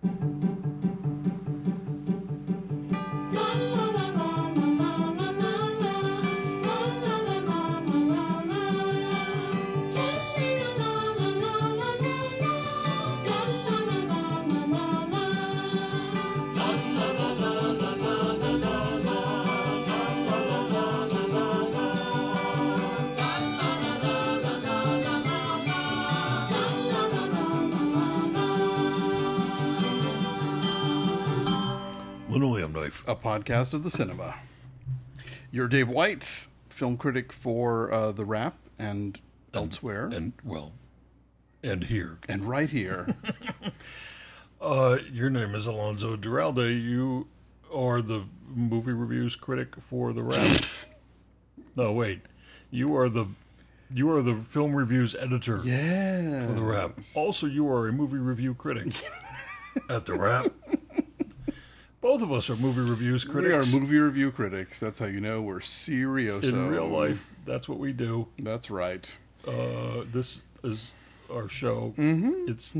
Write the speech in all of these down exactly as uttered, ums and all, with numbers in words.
Linoleum Knife, a podcast of the cinema. You're Dave White, film critic for uh, The Wrap and, and elsewhere. And, well, and here. And right here. uh, your name is Alonzo Duralde. You are the movie reviews critic for The Wrap. No, wait. You are the you are the film reviews editor yes. for The Wrap. Also, you are a movie review critic at The Wrap. Both of us are movie reviews critics. We are movie review critics. That's how you know we're serioso. In real life, that's what we do. That's right. Uh, this is our show. Mm-hmm. It's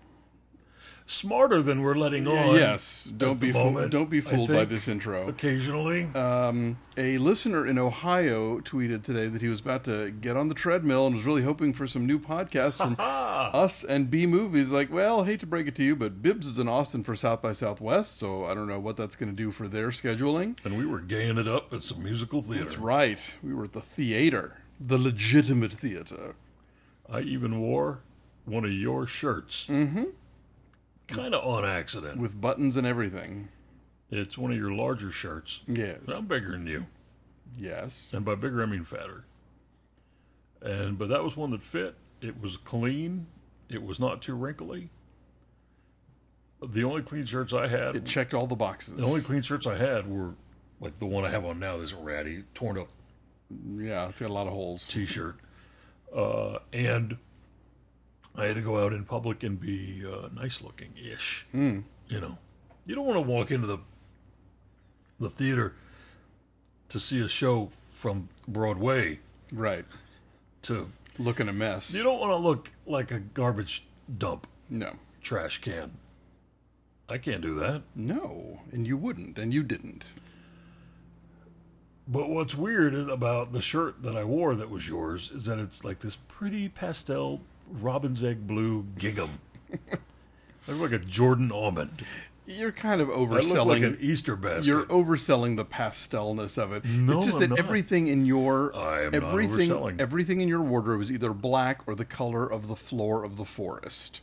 smarter than we're letting on. Yes. Don't be moment, don't be fooled by this intro. Occasionally. Um, a listener in Ohio tweeted today that he was about to get on the treadmill and was really hoping for some new podcasts from us and B Movies. Like, well, I hate to break it to you, but Bibbs is in Austin for South by Southwest, so I don't know what that's going to do for their scheduling. And we were gaying it up at some musical theater. That's right. We were at the theater, the legitimate theater. I even wore one of your shirts. Mm-hmm. Kind of on accident. With buttons and everything. It's one of your larger shirts. Yes. I'm bigger than you. Yes. And by bigger, I mean fatter. And But that was one that fit. It was clean. It was not too wrinkly. The only clean shirts I had... It checked all the boxes. The only clean shirts I had were, like the one I have on now, this ratty, torn up... Yeah, it's got a lot of holes. T-shirt. Uh, and... I had to go out in public and be uh, nice looking-ish. Mm. You know, you don't want to walk into the the theater to see a show from Broadway. Right. To looking a mess. You don't want to look like a garbage dump. No. Trash can. I can't do that. No, and you wouldn't, and you didn't. But what's weird about the shirt that I wore that was yours is that it's like this pretty pastel robin's egg blue gingham. I look like a Jordan almond. You're kind of overselling. I look like an Easter basket. You're overselling the pastelness of it. No, it's just I'm that not. everything in your I am everything not overselling. everything in your wardrobe is either black or the color of the floor of the forest.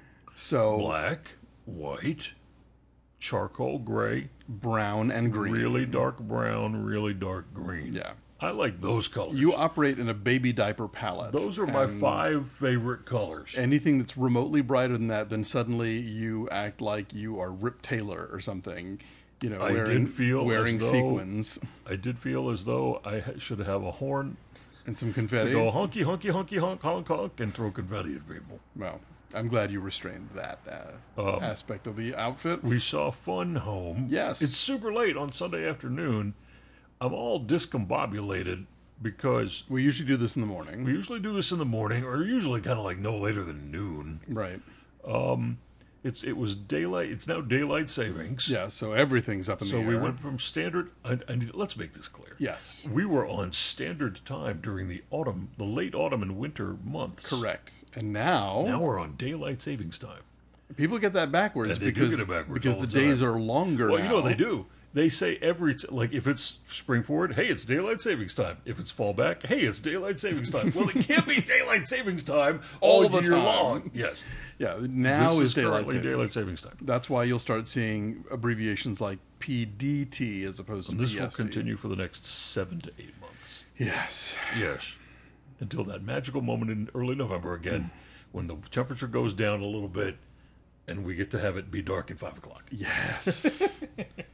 So black, white, charcoal gray, brown, and green. Really dark brown, really dark green. Yeah. I like those colors. You operate in a baby diaper palette. Those are my five favorite colors. Anything that's remotely brighter than that, then suddenly you act like you are Rip Taylor or something. You know, I wearing, did feel wearing as though, sequins. I did feel as though I ha- should have a horn and some confetti. To go honky, honky, honky, honk, honk, honk, and throw confetti at people. Well, I'm glad you restrained that uh, um, aspect of the outfit. We saw Fun Home. Yes. It's super late on Sunday afternoon. I'm all discombobulated because... We usually do this in the morning. We usually do this in the morning, or usually kind of like no later than noon. Right. Um, it's It was daylight. It's now daylight savings. Yeah, so everything's up in so the air. So we went from standard... I, I need, let's make this clear. Yes. We were on standard time during the autumn, the late autumn and winter months. Correct. And now... Now we're on daylight savings time. People get that backwards, and they because, do get it backwards because all the, the days time. are longer well, now. you know what they do? They say every, t- like if it's spring forward, hey, it's daylight savings time. If it's fall back, hey, it's daylight savings time. Well, it can't be daylight savings time all, all the year time. long. Yes. Yeah, now this is, is daylight currently savings. daylight savings time. That's why you'll start seeing abbreviations like P D T as opposed to and this P S T. will continue for the next seven to eight months. Yes. Yes. Until that magical moment in early November again, when the temperature goes down a little bit and we get to have it be dark at five o'clock. Yes.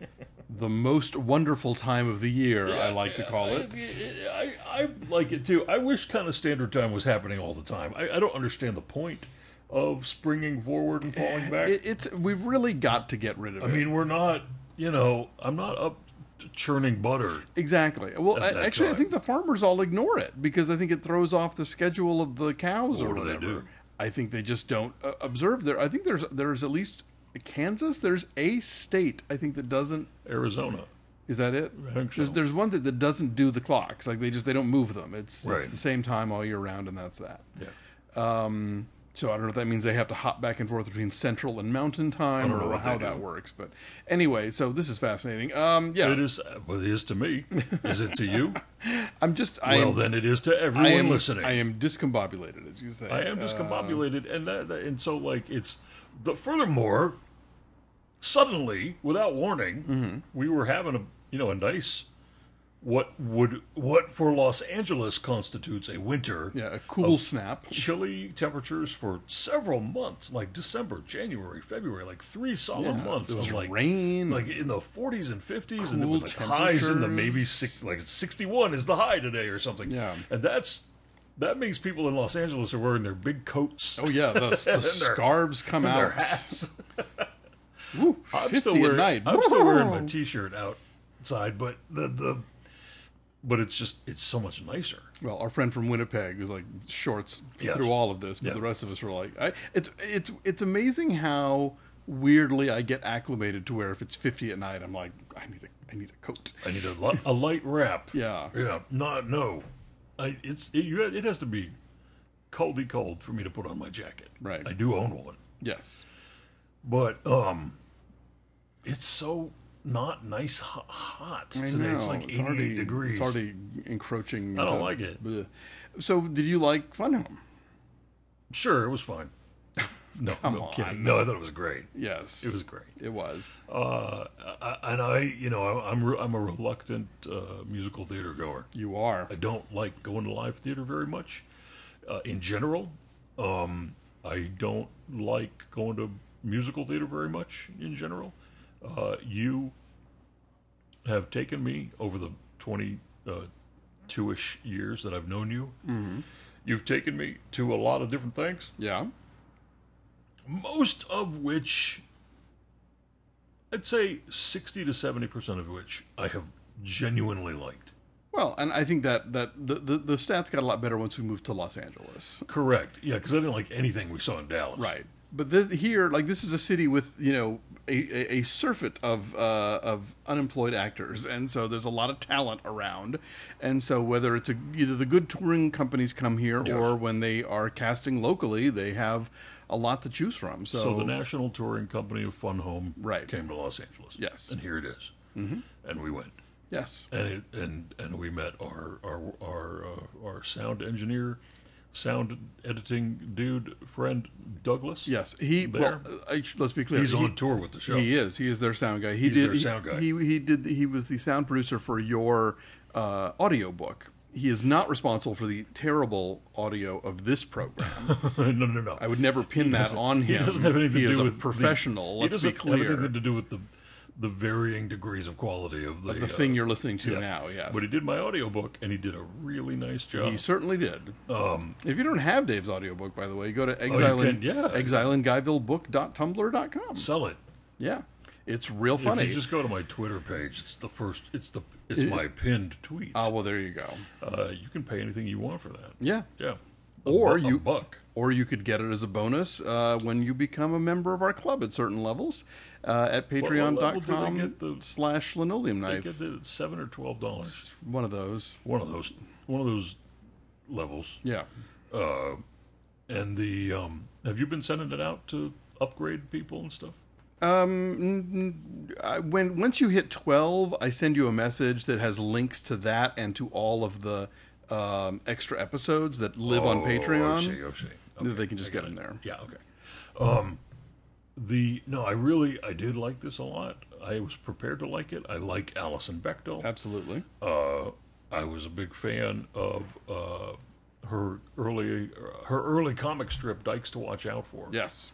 The most wonderful time of the year, Yeah, I like to call it. I, I, I like it too. I wish kind of standard time was happening all the time. I, I don't understand the point of springing forward and falling back. It, it's we've really got to get rid of I it. mean, we're not, you know, I'm not up to churning butter. Exactly. Well, at I, that actually, time. I think the farmers all ignore it because I think it throws off the schedule of the cows What or do they whatever. do? I think they just don't uh, observe there. I think there's there's at least Kansas. There's a state I think that doesn't. Arizona. Is that it? I think so. There's, there's one that, that doesn't do the clocks. Like they just they don't move them. It's Right. it's the same time all year round, and that's that. Yeah. Um, so I don't know if that means they have to hop back and forth between Central and Mountain Time, I don't know or what how they that do. works. But anyway, so this is fascinating. Um, yeah, It is. Well, it is to me. Is it to you? I'm just. I well, am, then it is to I everyone am listening. I am discombobulated, as you say. I am Uh, discombobulated, and that, that- and so like it's the furthermore, suddenly without warning, Mm-hmm. we were having a you know a nice what would what for Los Angeles constitutes a winter. yeah, a cool snap. Chilly temperatures for several months, like December, January, February, like three solid Yeah, months there was of like rain. like in the forties and fifties, and it Cool was like highs in the temperatures. maybe six, like sixty-one is the high today or something. Yeah. and that's that means people in Los Angeles are wearing their big coats. Oh yeah, the, the And their- scarves come and out. their hats. Woo, I'm fifty still at wearing night. I'm still wearing my t-shirt outside, but the the but it's just it's so much nicer. Well, our friend from Winnipeg was like shorts Yes. through all of this, but Yeah. the rest of us were like, I, it's it's it's amazing how weirdly I get acclimated to where if it's fifty at night, I'm like, I need a I need a coat. I need a, li- a light wrap. Yeah. Yeah, not no. I it's it, you, it has to be coldy cold for me to put on my jacket. Right. I do own one, Yes. but um, it's so not nice ho- hot I today. know. It's like eighty-eight already, degrees. It's already encroaching. I don't into- like it. Bleh. So, did you like Fun Home? Sure, it was fine. No, Come no on. kidding. No, I thought it was great. Yes, It was great. It was. Uh, I, and I, you know, I'm re- I'm a reluctant uh, musical theater goer. You are. I don't like going to live theater very much. Uh, in general, um, I don't like going to musical theater very much. In general, uh, you have taken me over the twenty-two-ish years that I've known you. Mm-hmm. You've taken me to a lot of different things, Yeah. most of which, I'd say sixty to seventy percent of which I have genuinely liked. Well, and I think that that the, the the stats got a lot better once we moved to Los Angeles. Correct. Yeah, because I didn't like anything we saw in Dallas. Right. But this, here, like this is a city with you know a, a, a surfeit of uh, of unemployed actors, and so there's a lot of talent around, and so whether it's a, either the good touring companies come here, Yes. or when they are casting locally, they have a lot to choose from. So, So the national touring company of Fun Home Right. came to Los Angeles. Yes. And here it is. Mm-hmm. And we went. yes, And it, and and we met our our our uh, our sound engineer, sound editing dude friend Douglas. yes, he. There. Well, I, let's be clear. He's he, on tour with the show. He is. He is their sound guy. He He's did. their he, sound guy. He he did. He was the sound producer for your uh, audio book. He is not responsible for the terrible audio of this program. no, no, no. I would never pin that doesn't- on him. He doesn't have anything he to is do a with the- professional. he let's be doesn't clear. have anything to do with the the varying degrees of quality of the, the uh, thing you're listening to yeah. now. Yes, But he did my audiobook, and he did a really nice job. he certainly did. Um, If you don't have Dave's audiobook, by the way, go to you exile can, yeah. exile in guyville book dot tumblr dot com. sell it. Yeah, it's real funny. If you just go to my Twitter page, it's the first. It's the. It's It my is. pinned tweet. Ah, well, there you go. Uh, you can pay anything you want for that. Yeah. Yeah. A Or bu- a you- buck. Or you could get it as a bonus uh, when you become a member of our club at certain levels uh, at what level do they patreon.com get the- slash linoleum I knife. get it at seven or twelve dollars. One of those. One of those. One of those levels. Yeah. Uh, and the um, have you been sending it out to upgrade people and stuff? Um, n- n- I- when once you hit twelve, I send you a message that has links to that and to all of the um, extra episodes that live on Oh, Patreon. I see, I see. That Okay, they can just I get got them it. there. Yeah. Okay. Um, the no, I really I did like this a lot. I was prepared to like it. I like Alison Bechdel. Absolutely. Uh, I was a big fan of uh, her early her early comic strip Dykes to Watch Out For. Yes.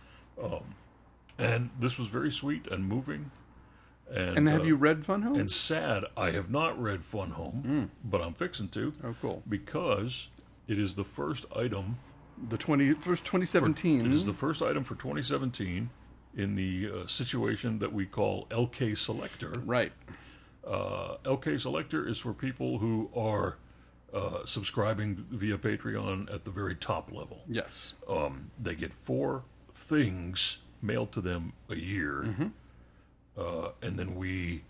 And this was very sweet and moving. And, And have uh, you read Fun Home? And sad, I have not read Fun Home, but I'm fixing to. Oh, cool. Because it is the first item. The twenty first twenty seventeen. It is the first item for twenty seventeen in the uh, situation that we call L K Selector. Right. Uh, L K Selector is for people who are uh, subscribing via Patreon at the very top level. Yes. Um, they get four things mailed to them a year, Mm-hmm. uh, and then we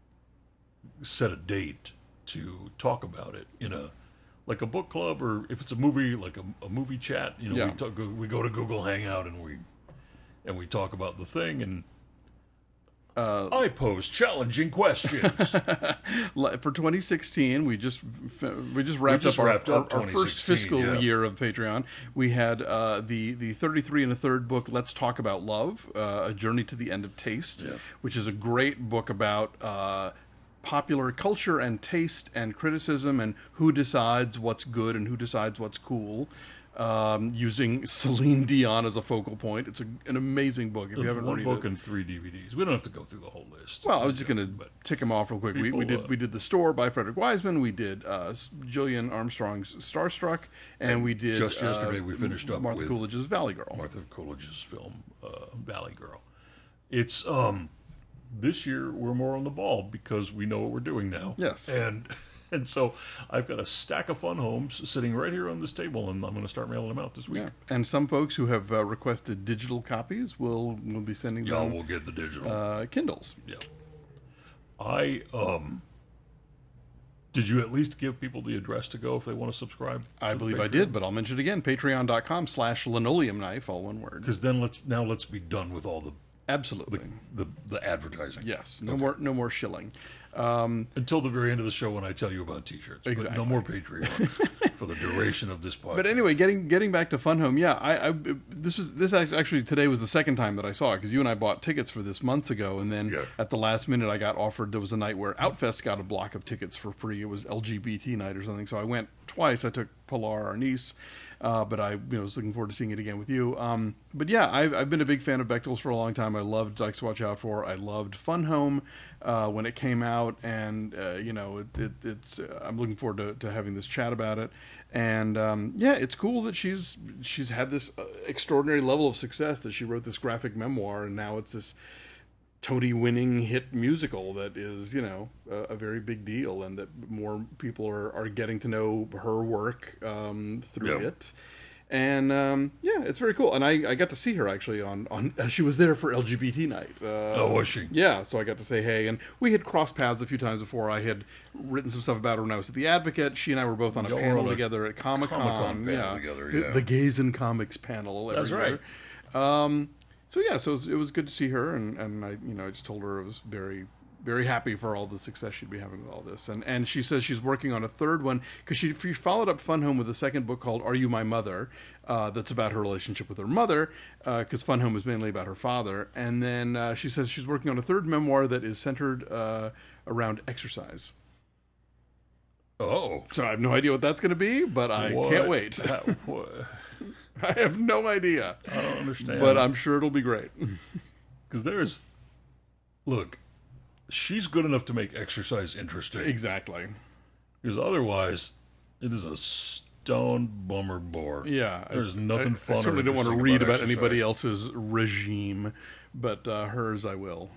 set a date to talk about it in a like a book club, or if it's a movie, like a, a movie chat. You know, Yeah. we talk, we go to Google Hangout and we and we talk about the thing, and uh, I pose challenging questions. For twenty sixteen, we just we just wrapped just up, wrapped our, up our, our first fiscal yeah. year of Patreon. We had uh, the the thirty-three and a third book, Let's Talk About Love, uh, A Journey to the End of Taste, Yeah. which is a great book about uh, popular culture and taste and criticism and who decides what's good and who decides what's cool. Um, using Celine Dion as a focal point. It's a, an amazing book. If you It's haven't one read book it. and three D V Ds. We don't have to go through the whole list. Well, I was just going to But tick them off real quick. We, people, we did uh, we did The Store by Frederick Wiseman. We did uh, Jillian Armstrong's Starstruck, and, And we did just yesterday uh, we finished up Martha with Coolidge's Valley Girl. Martha Coolidge's film, uh, Valley Girl. It's um, this year we're more on the ball because we know what we're doing now. Yes. and and so I've got a stack of Fun Homes sitting right here on this table, and I'm going to start mailing them out this week. Yeah. And some folks who have uh, requested digital copies will will be sending Y'all them will get the digital. uh, Kindles. Yeah. I um. Did you at least give people the address to go if they want to subscribe? I to believe I Patreon? did, but I'll mention it again. Patreon.com slash linoleum knife, all one word. Because then let's now let's be done with all the Absolutely. the, the advertising. Yes. No more no more shilling. Um, Until the very end of the show when I tell you about T-shirts. But Exactly. no more Patreon for the duration of this podcast. But anyway, getting getting back to Fun Home, yeah, I, I this was this act- actually today was the second time that I saw it because you and I bought tickets for this months ago, and then Yeah. at the last minute I got offered. There was a night where Outfest got a block of tickets for free. It was L G B T night or something, so I went twice. I took Pilar, our niece, uh, but I you know, was looking forward to seeing it again with you. Um, but yeah, I've, I've been a big fan of Bechdel's for a long time. I loved Dykes to Watch Out For. I loved Fun Home uh, when it came out, and uh, you know, it, it, it's. Uh, I'm looking forward to, to having this chat about it. And um, yeah, it's cool that she's she's had this uh, extraordinary level of success that she wrote this graphic memoir, and now it's this Tony-winning hit musical that is, you know, a, a very big deal, and that more people are, are getting to know her work um, through Yeah. it. And um, yeah, it's very cool. And I, I got to see her actually on, on she was there for L G B T night. Uh, Oh, was she? Yeah, so I got to say hey, and we had crossed paths a few times before. I had written some stuff about her when I was at the Advocate. She and I were both on a Y'all were panel on a together at Comic Con. Comic-Con panel Yeah, together, the, yeah. the Gays in Comics panel. Every That's right. year. Um, so yeah, so it was, it was good to see her, and, and I, you know, I just told her I was very, very happy for all the success she'd be having with all this, and and she says she's working on a third one because she, she followed up Fun Home with a second book called Are You My Mother? Uh, that's about her relationship with her mother, because Fun Home is mainly about her father, and then uh, she says she's working on a third memoir that is centered uh, around exercise. Oh. So I have no idea what that's going to be, but I What? can't wait. That- what? I have no idea, I don't understand. but I'm sure it'll be great. Because there's... Look, she's good enough to make exercise interesting. Exactly. Because otherwise, it is a stone bummer bore. Yeah, There's I- nothing I, fun I or certainly don't want to interesting read about about anybody exercise. else's regime, but uh, hers I will.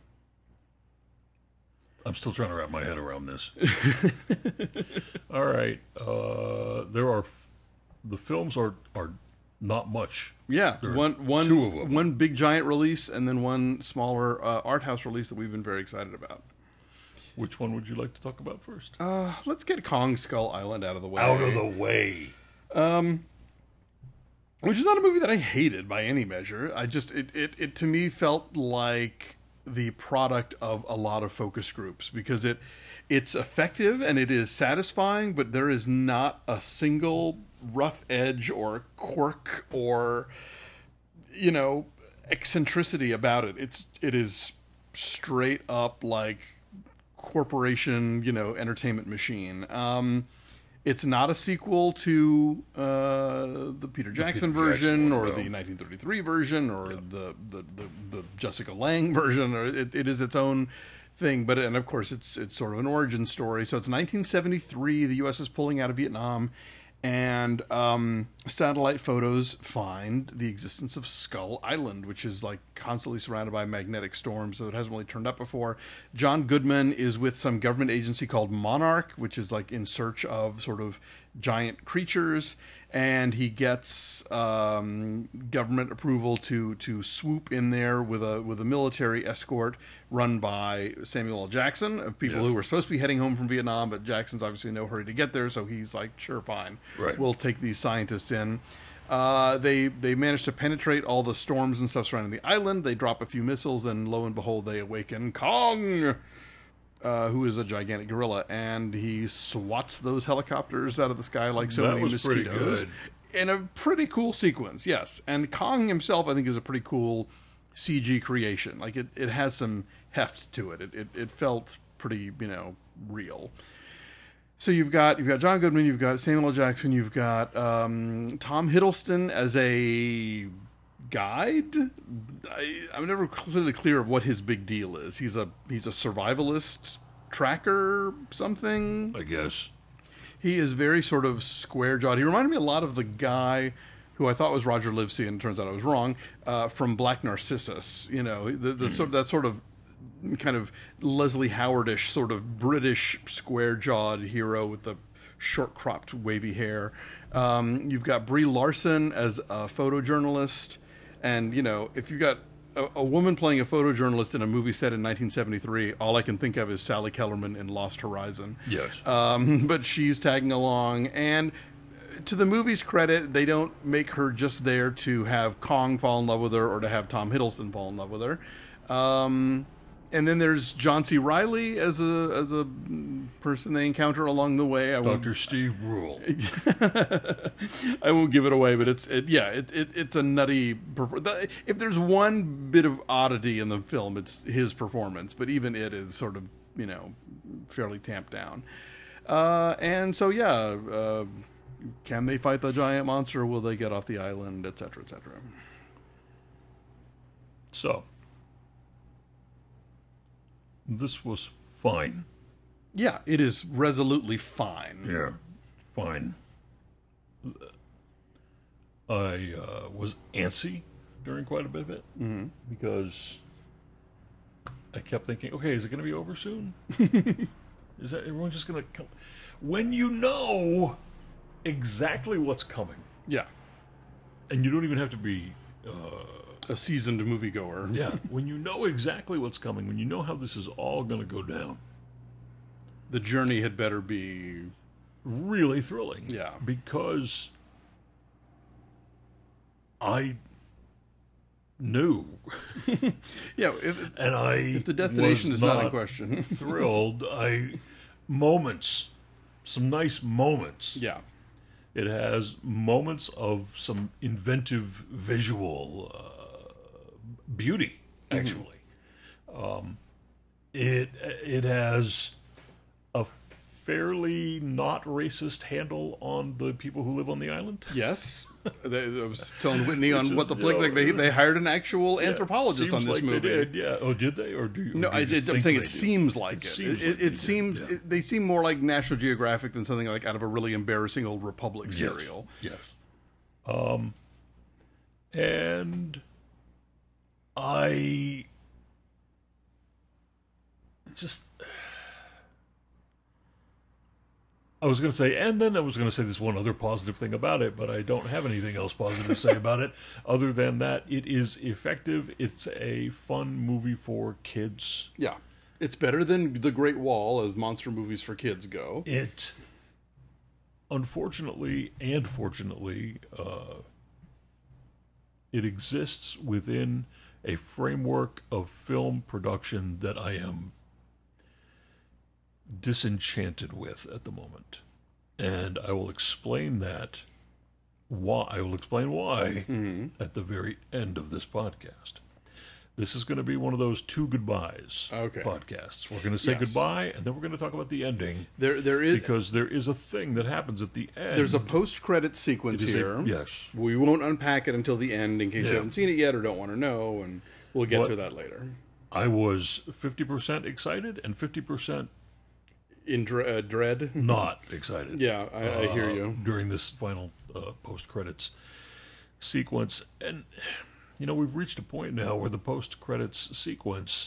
I'm still trying to wrap my head around this. All right. Uh, there are... The films are, are not much. Yeah, There are one one two of them. one big giant release, and then one smaller uh, art house release that we've been very excited about. Which one would you like to talk about first? Uh, let's get Kong Skull Island out of the way. Out of the way. Which is not a movie that I hated by any measure. I just it, it, it to me felt like the product of a lot of focus groups because it it's effective and it is satisfying, but there is not a single rough edge or quirk or you know eccentricity about it. It's it is straight up like corporation, you know, entertainment machine. Um It's not a sequel to uh, the Peter Jackson Peter version Jackson one, or no. the nineteen thirty-three version or the, the, the, the Jessica Lange version. Or it, it is its own thing, but and of course it's it's sort of an origin story. So it's nineteen seventy-three. The U S is pulling out of Vietnam, and um, satellite photos find the existence of Skull Island, which is like constantly surrounded by magnetic storms, so it hasn't really turned up before. John Goodman is with some government agency called Monarch, which is like in search of sort of giant creatures, and he gets um, government approval to to swoop in there with a with a military escort run by Samuel L. Jackson, of people Yes. who were supposed to be heading home from Vietnam, but Jackson's obviously in no hurry to get there, so he's like, sure, fine, Right. we'll take these scientists in. Uh, they they manage to penetrate all the storms and stuff surrounding the island. They drop a few missiles, and lo and behold, they awaken Kong, uh, who is a gigantic gorilla, and he swats those helicopters out of the sky like so That many was pretty mosquitoes. good. In a pretty cool sequence, yes. And Kong himself, I think, is a pretty cool C G creation. Like it, it has some heft to it. It, it. it felt pretty, you know, real. So you've got you've got John Goodman, you've got Samuel L. Jackson, you've got um, Tom Hiddleston as a guide. I, I'm never clearly clear of what his big deal is. He's a he's a survivalist tracker something. I guess. He is very sort of square jawed. He reminded me a lot of the guy who I thought was Roger Livesey, and it turns out I was wrong, uh, from Black Narcissus. You know, the, the sort of, that sort of kind of Leslie Howardish sort of British square jawed hero with the short cropped wavy hair. Um, you've got Brie Larson as a photojournalist, and you know, if you've got a, a woman playing a photojournalist in a movie set in nineteen seventy-three, all I can think of is Sally Kellerman in Lost Horizon. Yes. Um, but she's tagging along, and to the movie's credit, they don't make her just there to have Kong fall in love with her or to have Tom Hiddleston fall in love with her. Um, and then there's John C. Reilly as a as a person they encounter along the way. I won't, Doctor Steve Brule. I won't give it away, but it's it, yeah, it, it it's a nutty. Perfor- if there's one bit of oddity in the film, it's his performance. But even it is sort of, you know, fairly tamped down. Uh, and so yeah. Uh, Can they fight the giant monster? Will they get off the island, et cetera, et cetera? So, this was fine. Yeah, it is resolutely fine. Yeah, fine. I uh, was antsy during quite a bit of it Mm-hmm. because I kept thinking, okay, is it going to be over soon? Is that everyone just going to come? When you know exactly what's coming, Yeah, and you don't even have to be, uh, a seasoned moviegoer. yeah, when you know exactly what's coming, when you know how this is all going to go down, The journey had better be. really thrilling. Yeah. Because I knew, Yeah, if, and I if the destination was is not in question. thrilled. I moments, some nice moments. Yeah, It has moments of some inventive visual uh, beauty. Actually, um, it it has a fairly not racist handle on the people who live on the island. yes. They, I was telling Whitney on Which is, what the you flick know, like they they hired an actual Yeah, anthropologist seems on this like movie. They did, yeah. Oh, did they, or do you? No, or do I, you just I'm think saying they it do? seems like it. seems It, like it, they it did, seems yeah. it, they seem more like National Geographic than something like out of a really embarrassing old Republic Yes, serial. Yes. Um, and I just. I was going to say, and then I was going to say this one other positive thing about it, but I don't have anything else positive to say about it, other than that it is effective. It's a fun movie for kids. Yeah, it's better than The Great Wall as monster movies for kids go. It, unfortunately and fortunately, uh, it exists within a framework of film production that I am disenchanted with at the moment, and I will explain that. Why I will explain why Mm-hmm. at the very end of this podcast. This is going to be one of those two goodbyes Okay. podcasts. We're going to say Yes. goodbye, and then we're going to talk about the ending, There, there is because there is a thing that happens at the end. there's a post-credit sequence It is a- here. yes. We won't unpack it until the end in case you Yeah. haven't seen it yet or don't want to know, and we'll get What- to that later. I was fifty percent excited and fifty percent In Dre- uh, Dread? Not excited. Yeah, I, I hear uh, you. During this final uh, post-credits sequence. And, you know, we've reached a point now where the post-credits sequence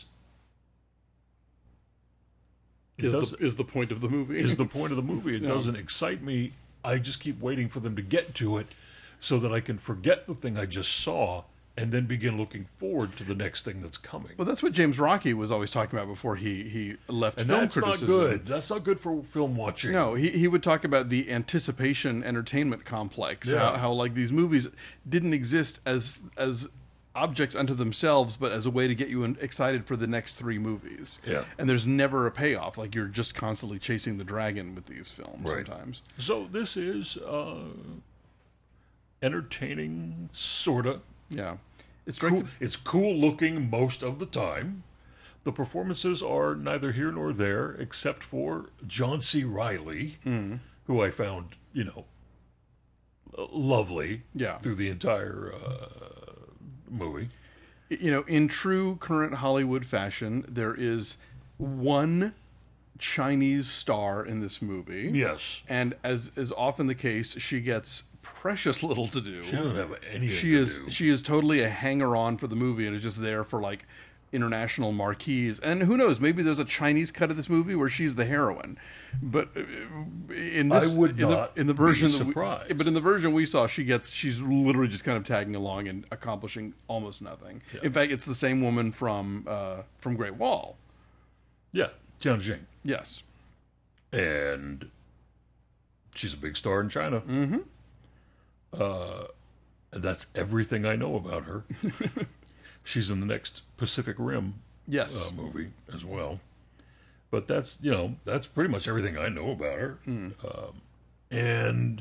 Is the, is the point of the movie. is the point of the movie. It Yeah. doesn't excite me. I just keep waiting for them to get to it so that I can forget the thing I just saw and then begin looking forward to the next thing that's coming. Well, that's what James Rocky was always talking about before he, he left And film that's criticism. not good. That's not good for film watching. No, he he would talk about the anticipation entertainment complex. Yeah. How, how like these movies didn't exist as as objects unto themselves, but as a way to get you in, excited for the next three movies. Yeah. And there's never a payoff. Like you're just constantly chasing the dragon with these films Right. sometimes. So this is uh, entertaining, sorta. Yeah. It's Cool. directed, It's cool looking most of the time. The performances are neither here nor there, except for John C. Reilly, who I found, you know, lovely Yeah. through the entire uh, movie. you know, in true current Hollywood fashion, there is one Chinese star in this movie. Yes. And as is often the case, she gets precious little to do. She doesn't have anything She to is do. she is totally a hanger-on for the movie and is just there for like international marquees. And who knows, maybe there's a Chinese cut of this movie where she's the heroine. But uh, in this I would in not the in the be version that we, surprised. but in the version we saw, she gets she's literally just kind of tagging along and accomplishing almost nothing. Yeah. In fact, it's the same woman from uh, from Great Wall. Yeah, Jiang Jing. Yes. And she's a big star in China. Mm-hmm. Uh, and that's everything I know about her. She's in the next Pacific Rim Yes. uh, movie as well. But that's, you know, that's pretty much everything I know about her. Um, and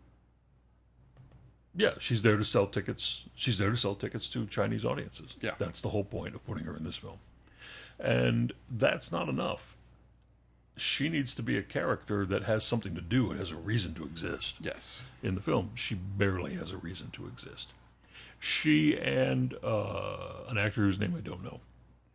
yeah, she's there to sell tickets. She's there to sell tickets to Chinese audiences. Yeah. That's the whole point of putting her in this film. And that's not enough. She needs to be a character that has something to do and has a reason to exist. Yes. In the film, she barely has a reason to exist. She and uh, an actor whose name I don't know,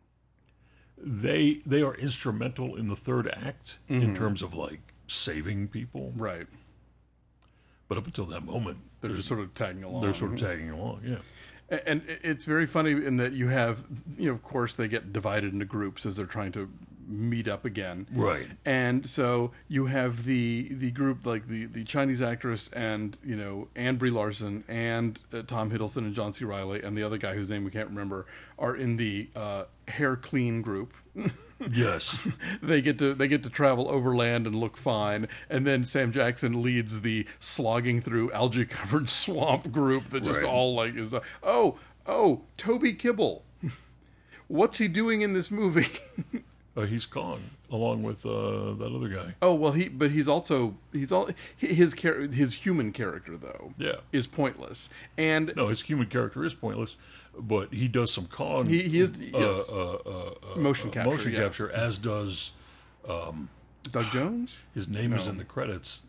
they they are instrumental in the third act in terms of like saving people. Right. But up until that moment, They're just sort of tagging along. they're sort of tagging along. Yeah. And it's very funny in that you have, you know, of course, they get divided into groups as they're trying to meet up again. Right. And so you have the the group, like the, the Chinese actress and, you know, and Brie Larson and uh, Tom Hiddleston and John C. Reilly and the other guy whose name we can't remember are in the uh, hair clean group. Yes. they get to they get to travel overland and look fine, and then Sam Jackson leads the slogging through algae covered swamp group that just Right. all like is uh, oh oh Toby Kibble, what's he doing in this movie? Uh, he's Kong, along with uh, that other guy. Oh well, he but he's also he's all his char- his human character though Yeah. is pointless, and No, his human character is pointless, but he does some Kong. He- he is- uh, yes. uh, uh, uh, Motion uh, capture, Motion yes. capture, as does Doug Jones. his name is No. in the credits.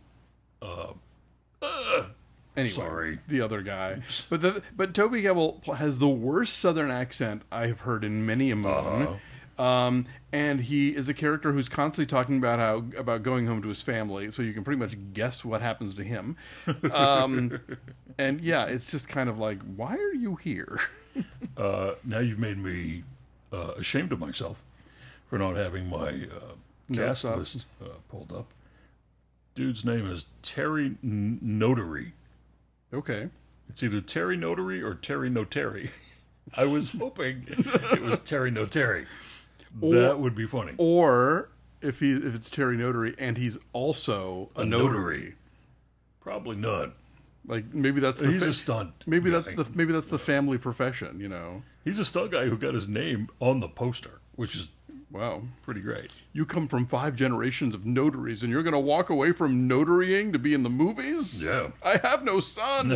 Anyway, Sorry. the other guy, but the, but Toby Kebbell has the worst Southern accent I've heard in many a moon. Uh-huh. Um, and he is a character who's constantly talking about how about going home to his family, so you can pretty much guess what happens to him. Um, and yeah, it's just kind of like, why are you here? Uh, now you've made me uh, ashamed of myself for not having my uh, Notes cast up. list uh, pulled up. Dude's name is Terry N- Notary. Okay, It's either Terry Notary or Terry Notary. I was hoping it was Terry Notary. That would be funny. or if he if it's Terry Notary and he's also a, A notary. notary. Probably not. Like maybe that's the He's fa- a stunt. maybe guy. that's the maybe that's the family profession, you know. He's a stunt guy who got his name on the poster, which is Wow. pretty great. You come from five generations of notaries, and you're going to walk away from notarying to be in the movies? Yeah. I have no son.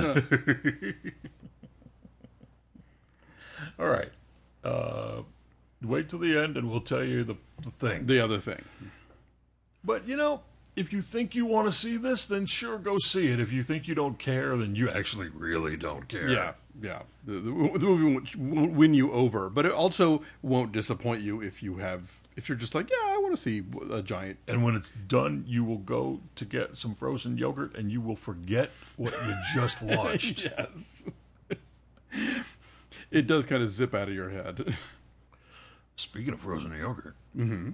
All right. Uh, wait till the end and we'll tell you the, the thing. The other thing. But, you know, if you think you want to see this, then sure, go see it. If you think you don't care, then you actually really don't care. Yeah, yeah. The, the, the movie won't, won't win you over, but it also won't disappoint you if you have, if you're just like, yeah, I want want to see a giant. And when it's done, you will go to get some frozen yogurt, and you will forget what you just watched. Yes. It does kind of zip out of your head. Speaking of frozen yogurt, Mm-hmm.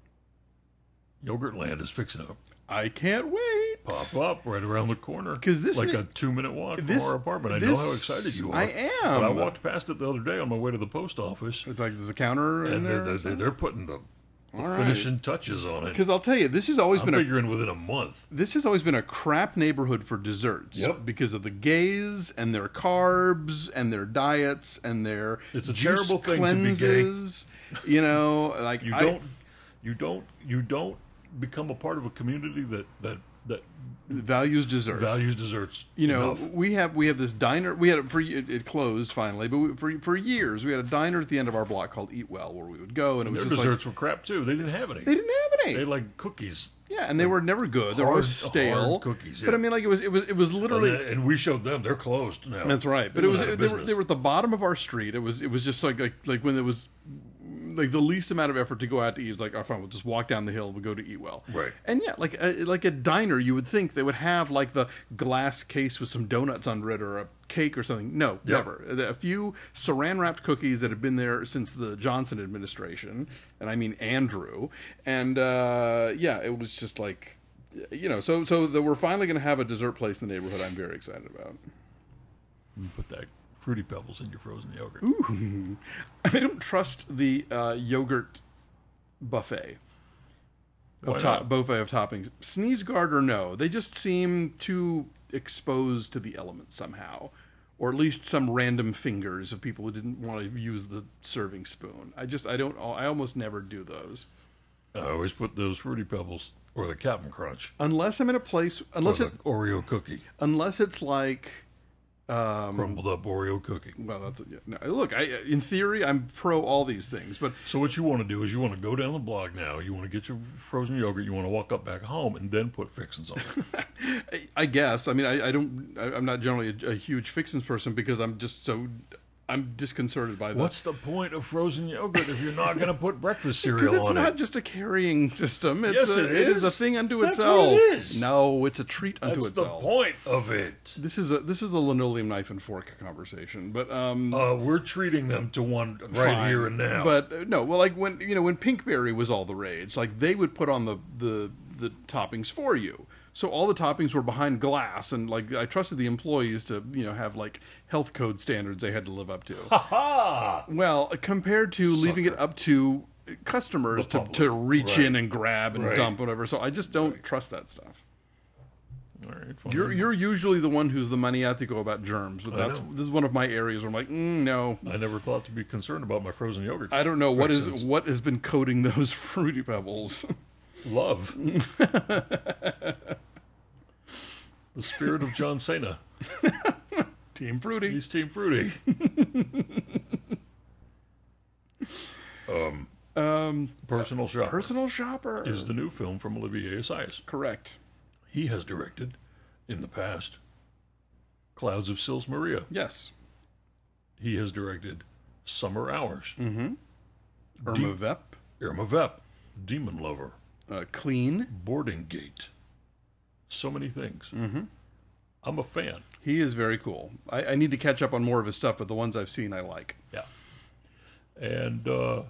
Yogurtland is fixing up. I can't wait. Pop up right around the corner. 'Cause this like ne- a two-minute walk this- from our apartment. I know this- how excited you are. I am. But I walked past it the other day on my way to the post office, It's like there's a counter in and there. they're, they're, they're putting the, the All right. finishing touches on it. Because I'll tell you, this has always I'm been a figuring within a month. this has always been a crap neighborhood for desserts. Yep. Because of the gays and their carbs and their diets and their It's a juice terrible thing to be gay. cleanses. You know, like You I- don't, you don't, you don't become a part of a community that that that values desserts. values desserts. You know, enough. we have we have this diner. We had it for it, it closed finally, but we, for for years we had a diner at the end of our block called Eat Well, where we would go, and it was Their just like desserts were crap too. They didn't have any. they didn't have any. They had like cookies. Yeah, and they were never good. They were hard- always stale hard cookies, But I yeah. mean, like it was it was it was And, literally. then- and we showed them they're closed now. That's right. But They it was went out of they were, business. they were at the bottom of our street. It was it was just like like like when there was like the least amount of effort to go out to eat. It's like, oh, fine, we'll just walk down the hill. We'll go to Eat Well. Right. And yeah, like a, like a diner, you would think they would have like the glass case with some donuts under it or a cake or something. No, Yep. never. A few saran wrapped cookies that have been there since the Johnson administration, and I mean Andrew. And uh, yeah, it was just like. You know, so so that we're finally going to have a dessert place in the neighborhood. I'm very excited about. You put that Fruity Pebbles in your frozen yogurt. Ooh. I don't trust the uh, yogurt buffet Why of top, not? buffet of toppings. Sneeze guard or no, they just seem too exposed to the elements somehow, or at least some random fingers of people who didn't want to use the serving spoon. I just I don't I almost never do those I always put those Fruity Pebbles or the Captain Crunch unless I'm in a place unless or it the Oreo cookie, unless it's like. Um, crumbled up Oreo cookie. well, that's yeah, no, look. I in theory, I'm pro all these things, but So what you want to do is you want to go down the block now. You want to get your frozen yogurt. You want to walk up back home and then put fixins on it. I guess. I mean, I, I don't. I, I'm not generally a, a huge fixins person because I'm just so. I'm disconcerted by that. What's the point of frozen yogurt if you're not going to put breakfast Because cereal it's on not it? just a carrying system. It's Yes, a, it It is a is. thing unto That's itself. what it is. No, it's a treat unto That's the itself. point of it. This is a this is the linoleum knife and fork conversation, but um, Uh, we're treating them to one right fine. here and now. But uh, no, well, like when you know when Pinkberry was all the rage, like they would put on the the the toppings for you. So all the toppings were behind glass, and like I trusted the employees to you know have like health code standards they had to live up to. ha! Well, compared to leaving it up to customers The to, public. to reach Right. in and grab and Right. dump whatever. So I just don't trust that stuff. All right, fine. You're you're usually the one who's the maniaco about germs, but I that's know. this is one of my areas where I'm like, mm, no, I never thought to be concerned about my frozen yogurt. I don't know what is fixins. what has been coating those fruity pebbles. Love. The spirit of John Cena. Team Fruity. He's Team Fruity. um, Um, Personal Shopper personal shopper is the new film from Olivier Assayas. correct. He has directed, in the past, Clouds of Sils Maria. Yes. He has directed Summer Hours, Mm-hmm. Irma Vep. Irma Vep, Demon Lover, Uh, clean. Boarding Gate. So many things. Mm-hmm. I'm a fan. He is very cool. I, I need to catch up on more of his stuff, but the ones I've seen I like. Yeah. And uh,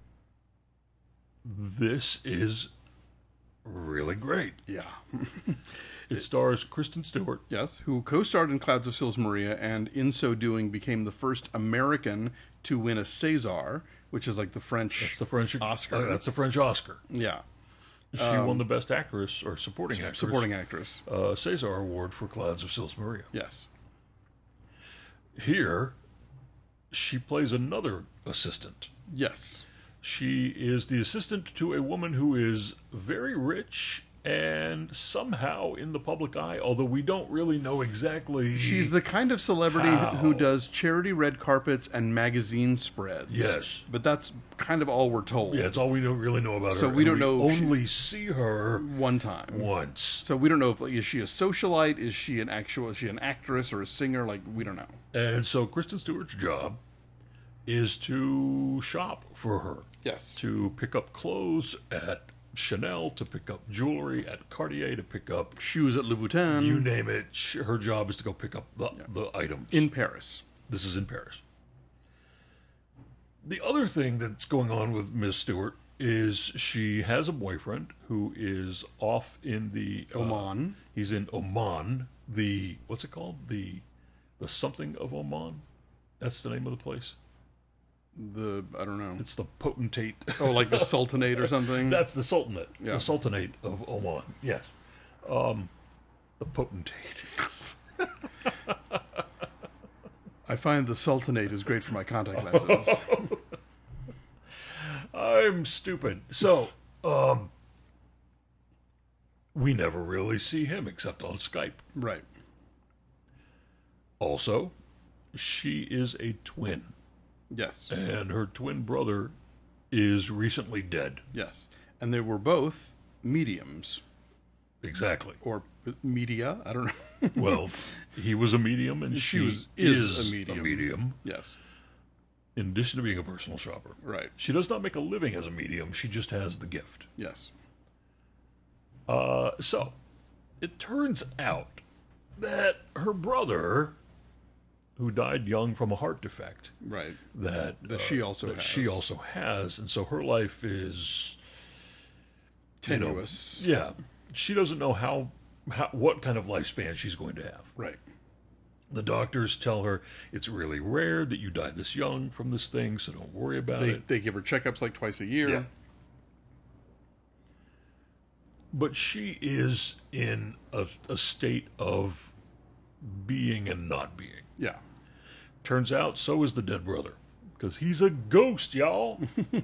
this is really great. Yeah. It stars Kristen Stewart. Yes, who co-starred in Clouds of Sils Maria, and in so doing became the first American to win a César, which is like the French. That's the French Oscar. uh, that's the French Oscar. Yeah, She won the Best Actress or Supporting Actress. supporting actress. Uh, César Award for Clouds of Sils Maria. Yes. Here, she plays another assistant. Yes. She is the assistant to a woman who is very rich and somehow in the public eye, although we don't really know exactly. She's the kind of celebrity How? who does charity red carpets and magazine spreads. Yes. But that's kind of all we're told. Yeah, it's all we don't really know about her. So we and don't know if she- only see her One time. once. So we don't know if like, is she a socialite? Is she an actual? Is she an actress or a singer? Like we don't know. And so Kristen Stewart's job is to shop for her, Yes. to pick up clothes at Chanel, to pick up jewelry at Cartier, to pick up, Shoes at Louboutin. you name it. sh- Her job is to go pick up the, the items. in Paris. This is in Paris. The other thing that's going on with Miss Stewart is she has a boyfriend who is off in the uh, Oman. he's in Oman. The what's it called? The the something of Oman. That's the name of the place. The I don't know. It's the potentate. Oh, like the Sultanate or something. That's the Sultanate. Yeah. The Sultanate of Oman. Yes. Um, the potentate. I find the Sultanate is great for my contact lenses. I'm stupid. So, um, we never really see him except on Skype. Right. Also, she is a twin, Yes. and her twin brother is recently dead. Yes. And they were both mediums. Exactly. Or media. I don't know. Well, he was a medium, and she, She was- is, is a a medium. medium. Yes. In addition to being a personal shopper. Right. She does not make a living as a medium. She just has the gift. Yes. Uh, so, it turns out that her brother, who died young from a heart defect, Right. that, That uh, she also that has. she also has, and so her life is you know, Tenuous. yeah, she doesn't know how, how what kind of lifespan she's going to have. Right. The doctors tell her it's really rare that you die this young from this thing, so don't worry about They it. they give her checkups like twice a year. Yeah. But she is in a, a state of being and not being. Yeah. Turns out, so is the dead brother, because he's a ghost, y'all.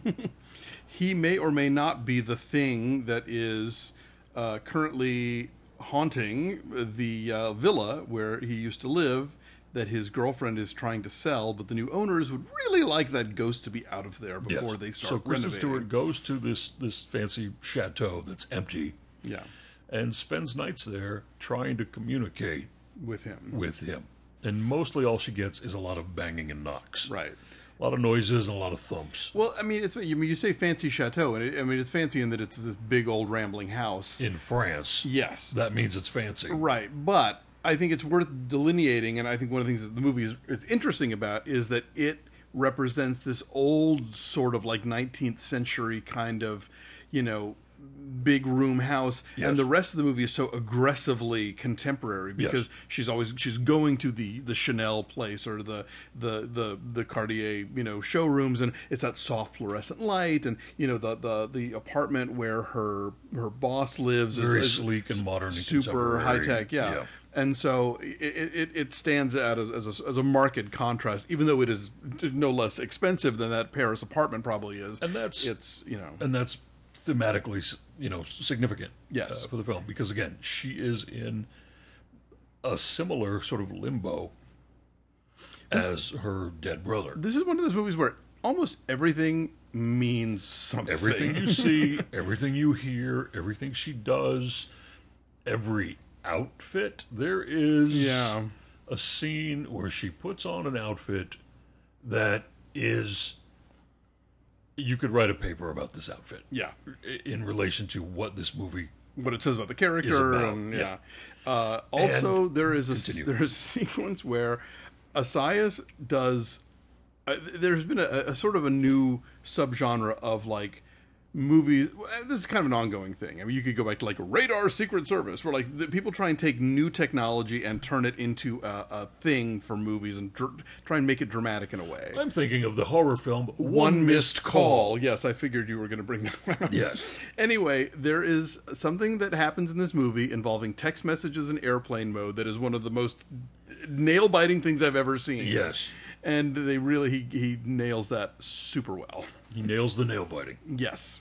He may or may not be the thing that is uh, currently haunting the uh, villa where he used to live, that his girlfriend is trying to sell, but the new owners would really like that ghost to be out of there before Yes. they start So Kristen renovating. Stewart goes to this this fancy chateau that's empty Yeah, and spends nights there trying to communicate with him. with him. And mostly all she gets is a lot of banging and knocks. Right. A lot of noises and a lot of thumps. Well, I mean, it's you mean you say fancy chateau, and it, I mean it's fancy in that it's this big old rambling house. In France, Yes, that means it's fancy. right. But I think it's worth delineating, and I think one of the things that the movie is, is interesting about is that it represents this old sort of like nineteenth century kind of, you know, big room house, Yes. and the rest of the movie is so aggressively contemporary because Yes. she's always she's going to the the Chanel place or the the the the Cartier, you know, showrooms, and it's that soft fluorescent light, and you know the the the apartment where her her boss lives Very is, is sleek and modern and super contemporary. high tech, yeah. Yeah. And so it, it, it stands out as, as, a, as a marked contrast, even though it is no less expensive than that Paris apartment probably is. And that's- it's you know And that's thematically, you know, significant. Yes. uh, for the film, because again, she is in a similar sort of limbo as her dead brother. this is one of those movies where almost everything means something. Everything you see, everything you hear, everything she does, every outfit, there is Yeah. a scene where she puts on an outfit that is, you could write a paper about this outfit yeah, i- in relation to what this movie what it says about the character, Is about, and yeah. yeah. Uh, also, And there is a continue. there is a sequence where Assayas does. Uh, there's been a, a sort of a new subgenre of like movies. This is kind of an ongoing thing. I mean, you could go back to like Radar Secret Service, where like the, people try and take new technology and turn it into a, a thing for movies and dr- try and make it dramatic in a way. I'm thinking of the horror film One missed call. Yes, I figured you were going to bring that up. Yes. Anyway, there is something that happens in this movie involving text messages in airplane mode that is one of the most nail-biting things I've ever seen. Yes. And they really, he, he nails that super well. He nails the nail biting. Yes.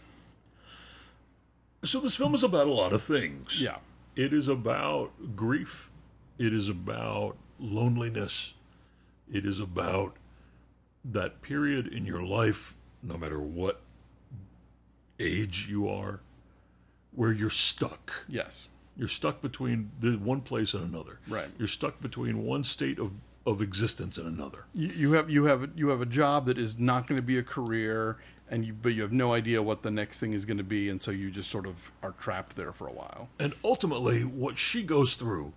So this film is about a lot of things. Yeah. It is about grief. It is about loneliness. It is about that period in your life, no matter what age you are, where you're stuck. Yes. You're stuck between the one place and another. Right. You're stuck between one state of, of existence in another. You, you have you have you have a job that is not going to be a career, and you but you have no idea what the next thing is going to be, and so you just sort of are trapped there for a while. And ultimately, what she goes through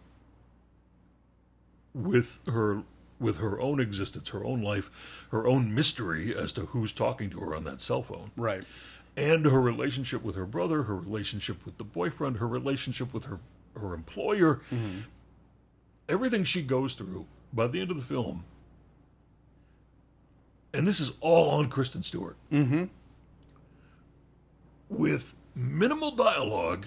with her with her own existence, her own life, her own mystery as to who's talking to her on that cell phone, Right. and her relationship with her brother, her relationship with the boyfriend, her relationship with her her employer, Mm-hmm. everything she goes through by the end of the film, and this is all on Kristen Stewart, Mm-hmm. with minimal dialogue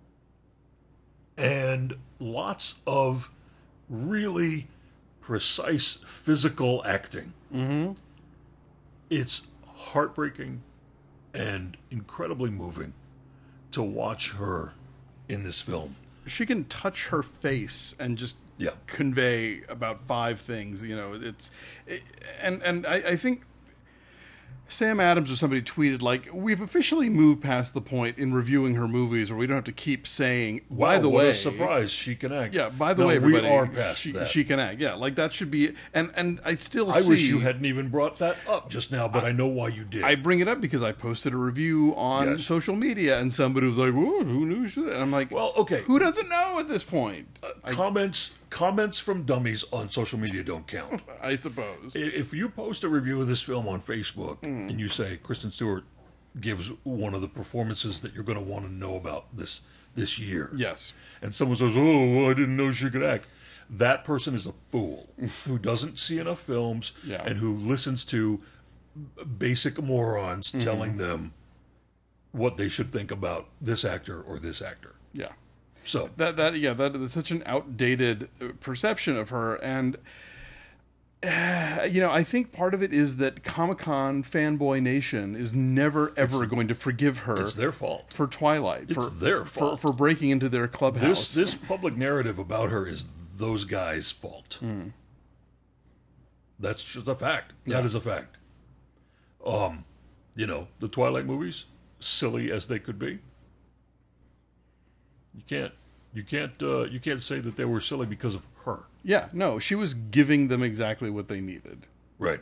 and lots of really precise physical acting. Mm-hmm. It's heartbreaking and incredibly moving to watch her in this film. She can touch her face and just Yeah. convey about five things. You know, it's it, and and I, I think Sam Adams or somebody tweeted like, we've officially moved past the point in reviewing her movies where we don't have to keep saying, by Wow, the what way, a surprise, she can act. yeah, by the No, way, we everybody, are past she, that. she can act. Yeah, like that should be. And and I still I see. wish you hadn't even brought that up just now, but I, know why you did. I bring it up because I posted a review on Yes. social media, and somebody was like, "Whoa, who knew?" she-" And I'm like, well, okay. who doesn't know at this point?" I, comments comments from dummies on social media don't count. I suppose. I- If you post a review of this film on Facebook Mm. and you say Kristen Stewart gives one of the performances that you're going to want to know about this this year, Yes. and someone says, "Oh, well, I didn't know she could act," that person is a fool who doesn't see enough films Yeah. and who listens to basic morons Mm-hmm. telling them what they should think about this actor or this actor. Yeah. So That that yeah that is such an outdated uh, perception of her, and uh, you know I think part of it is that Comic-Con fanboy nation is never ever going to forgive her it's their fault. for Twilight, for their for, fault. for breaking into their clubhouse. This this public narrative about her is those guys' fault. That's just a fact. That Yeah. is a fact. Um, you know, the Twilight movies, silly as they could be, you can't you can't uh, you can't say that they were silly because of her. Yeah, no, she was giving them exactly what they needed. Right.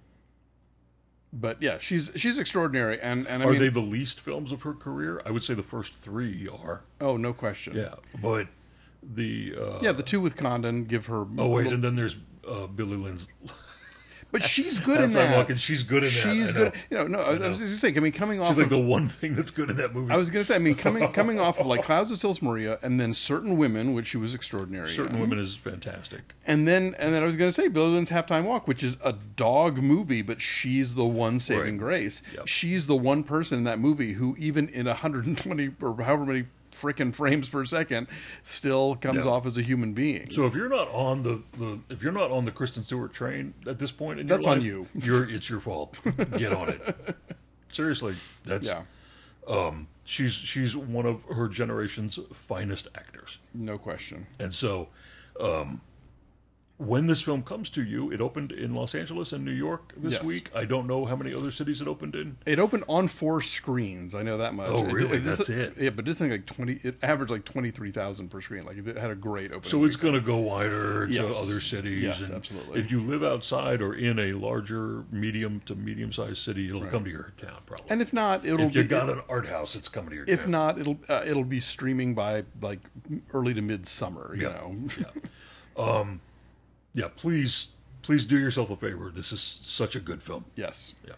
But yeah, she's she's extraordinary, and and I Are mean, they the least films of her career? I would say the first three are. oh, no question. Yeah, but the uh, Yeah, the two with Condon give her. oh wait, and then there's uh, Billy Lynn's. but she's good in Half-Time that. Walking, she's good in that, She's I good. know. You know, no, I, I was just saying. I mean, coming off She's like of, the one thing that's good in that movie. I was going to say. I mean, coming coming off of like Clouds of Sils Maria, and then Certain Women, which she was extraordinary. Certain in. Women is fantastic. And then and then I was going to say Billy Lynn's Halftime Walk, which is a dog movie, but she's the one saving Right. grace. Yep. She's the one person in that movie who, even in one hundred twenty or however many frickin' frames per second, still comes Yeah. off as a human being. So if you're not on the, the if you're not on the Kristen Stewart train at this point in your That's on life, you. You're it's your fault. Get on it. Seriously, that's Yeah, um she's she's one of her generation's finest actors. no question. And so um when this film comes to you, it opened in Los Angeles and New York this Yes. week. I don't know how many other cities it opened in. It opened on four screens. I know that much. Oh, really? this- That's it? Yeah, but this thing like twenty. It averaged like twenty three thousand per screen. Like it had a great opening. So it's weekend. going to go wider to Yes. other cities. Yes, and absolutely. If you live outside or in a larger, medium to medium-sized city, it'll come to your town probably. And if not, it'll if you be. got an art house, it's coming to your if town. not, it'll uh, it'll be streaming by like early to midsummer. You Yeah. know. yeah. Um, yeah. Please, please do yourself a favor. This is such a good film. Yes. Yeah.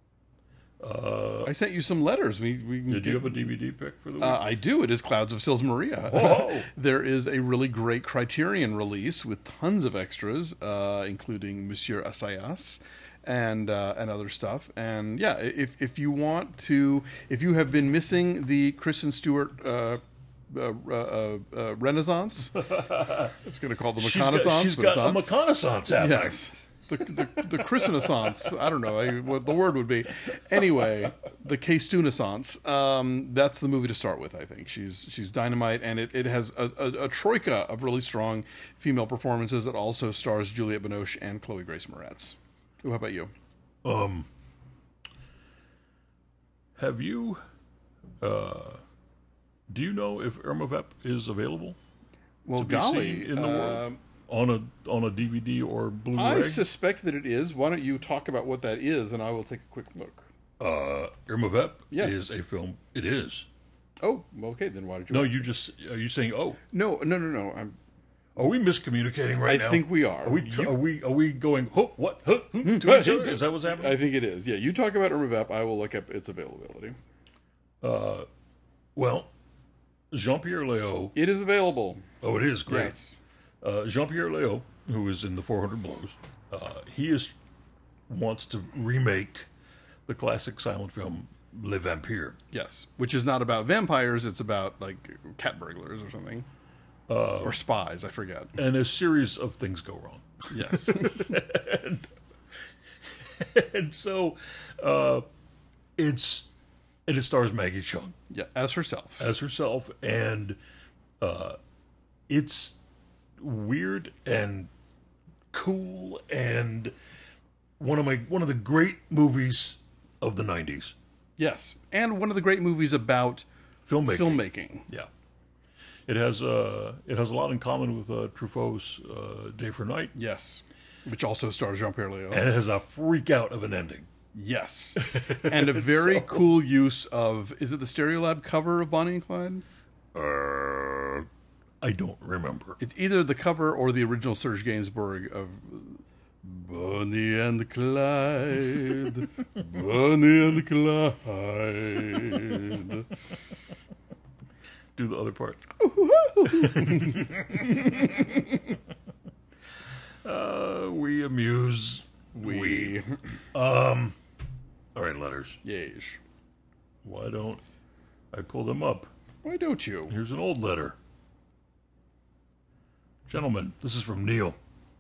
Uh, I sent you some letters. We we can did you get- have a D V D pick for the week? Uh, I do. It is Clouds of Sils Maria. Whoa. There is a really great Criterion release with tons of extras, uh, including Monsieur Assayas and uh, and other stuff. And yeah, if if you want to, if you have been missing the Kristen Stewart uh, uh, uh, uh, Renaissance, it's going to call the she's got, reconnaissance. she's but got it's a not. reconnaissance happening. Yes. The, the, the Christenaissance, I don't know I, what the word would be. Anyway, the K-Stunaissance, um, that's the movie to start with, I think. She's she's dynamite, and it, it has a, a, a troika of really strong female performances. It also stars Juliette Binoche and Chloe Grace Moretz. Ooh, how about you? Um, have you, uh, do you know if Irma Vep is available? Well, to be golly. seen in the world? um, on a on a D V D or Blu-ray? I suspect that it is. Why don't you talk about what that is, and I will take a quick look. Uh, Irma Vep Yes. is a film. It is. Oh, okay. Then why did you? No, ask you me? just are you saying? Oh, No, no, no, no. I'm. are we miscommunicating right I now? think we are. Are we? You- Are we? Are we going? Huh, what? Huh, hmm, to each other? Is that what's happening? I think it is. Yeah, you talk about Irma Vep. I will look up its availability. Well, Jean-Pierre Léaud. It is available. Oh, it is great. Yes. Uh, Jean-Pierre Léaud, who is in the four hundred Blows, uh, he is wants to remake the classic silent film Le Vampire. Yes. Which is not about vampires. It's about like cat burglars or something, uh, or spies. I forget. And a series of things go wrong. Yes. And so, uh, it's and it stars Maggie Cheung Yeah. As herself. as herself, and uh, it's weird and cool, and one of my one of the great movies of the nineties. Yes. And one of the great movies about Filmmaking. filmmaking. Yeah, it has uh, it has a lot in common with uh, Truffaut's uh, Day for Night, Yes. Which also stars Jean-Pierre Léaud. and it has a freak out of an ending. Yes. And a very So- cool use of, is it the Stereolab cover of Bonnie and Clyde? Uh, I don't remember. It's either the cover or the original Serge Gainsbourg of Bonnie and Clyde. Bonnie and Clyde. Do the other part. uh, we amuse. We. All right, letters. Yeesh. Why don't I pull them up? Why don't you? Here's an old letter. Gentlemen, this is from Neil.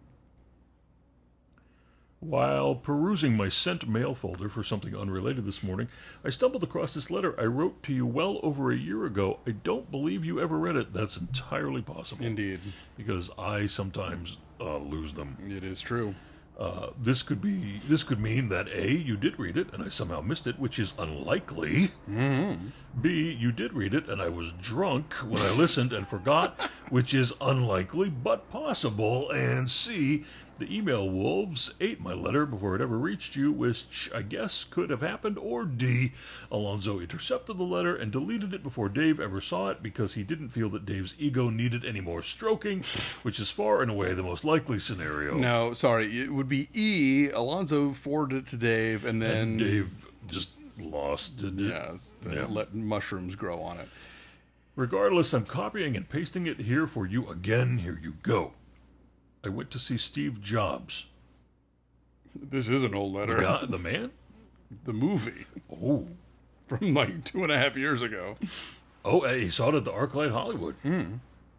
While perusing my sent mail folder for something unrelated this morning, I stumbled across this letter I wrote to you well over a year ago. I don't believe you ever read it. That's entirely possible. Indeed. Because I sometimes uh, lose them. It is true. Uh, this could be. This could mean that A, you did read it and I somehow missed it, which is unlikely. Mm-hmm. B, you did read it and I was drunk when I listened and forgot, which is unlikely but possible. And C, the email wolves ate my letter before it ever reached you, which I guess could have happened. Or D, Alonzo intercepted the letter and deleted it before Dave ever saw it because he didn't feel that Dave's ego needed any more stroking, which is far and away the most likely scenario. No, sorry. It would be E. Alonzo forwarded it to Dave, and then And Dave just lost it. yeah, Yeah. let mushrooms grow on it. Regardless, I'm copying and pasting it here for you again. Here you go. I went to see Steve Jobs. This is an old letter. The guy, the man? The movie Oh. from like two and a half years ago. Oh, he saw it at the ArcLight Hollywood. Hmm.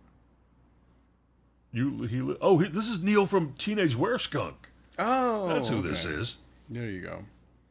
You, he, li- oh, he, this is Neil from Teenage Wereskunk. Oh, That's who okay. this is. There you go.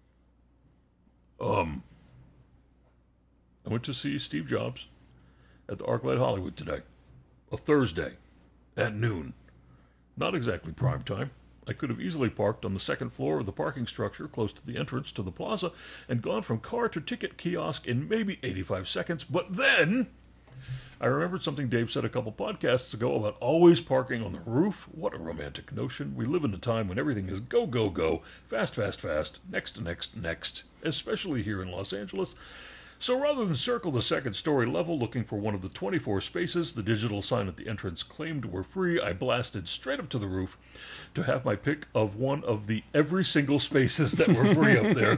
Um, I went to see Steve Jobs at the ArcLight Hollywood today, a Thursday at noon. Not exactly prime time. I could have easily parked on the second floor of the parking structure close to the entrance to the plaza and gone from car to ticket kiosk in maybe eighty-five seconds, but then I remembered something Dave said a couple podcasts ago about always parking on the roof. What a romantic notion. We live in a time when everything is go, go, go, fast, fast, fast, next, next, next, especially here in Los Angeles. So rather than circle the second story level looking for one of the twenty-four spaces the digital sign at the entrance claimed were free, I blasted straight up to the roof to have my pick of one of the every single spaces that were free up there.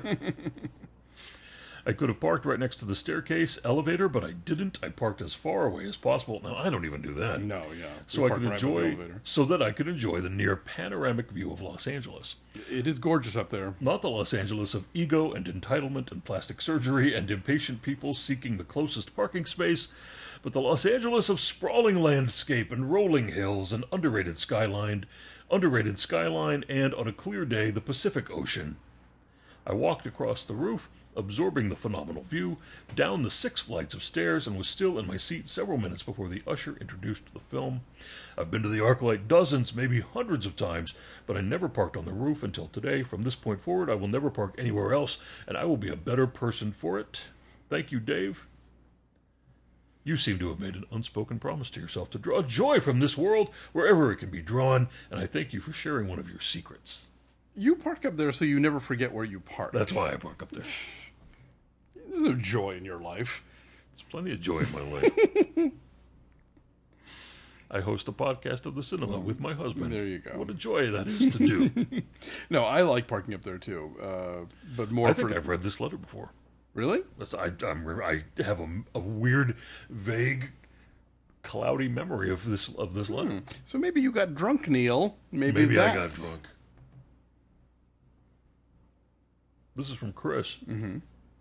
I could have parked right next to the staircase elevator, but I didn't. I parked as far away as possible. Now, I don't even do that. No, yeah. So We I park could right by the enjoy, elevator. so that I could enjoy the near panoramic view of Los Angeles. It is gorgeous up there. Not the Los Angeles of ego and entitlement and plastic surgery and impatient people seeking the closest parking space, but the Los Angeles of sprawling landscape and rolling hills and underrated skyline, underrated skyline, and on a clear day, the Pacific Ocean. I walked across the roof, absorbing the phenomenal view, down the six flights of stairs, and was still in my seat several minutes before the usher introduced the film. I've been to the ArcLight dozens, maybe hundreds of times, but I never parked on the roof until today. From this point forward, I will never park anywhere else, and I will be a better person for it. Thank you, Dave. You seem to have made an unspoken promise to yourself to draw joy from this world wherever it can be drawn, and I thank you for sharing one of your secrets. You park up there so you never forget where you park. That's why I park up there. There's no joy in your life. There's plenty of joy in my life. I host a podcast of the cinema with my husband. There you go. What a joy that is to do. No, I like parking up there too, uh, but more I for... think I've read this letter before. Really? That's, I, I'm, I have a, a weird, vague, cloudy memory of this of this letter. Hmm. So maybe you got drunk, Neil. Maybe, Maybe I that's... got drunk. This is from Chris. Mm-hmm.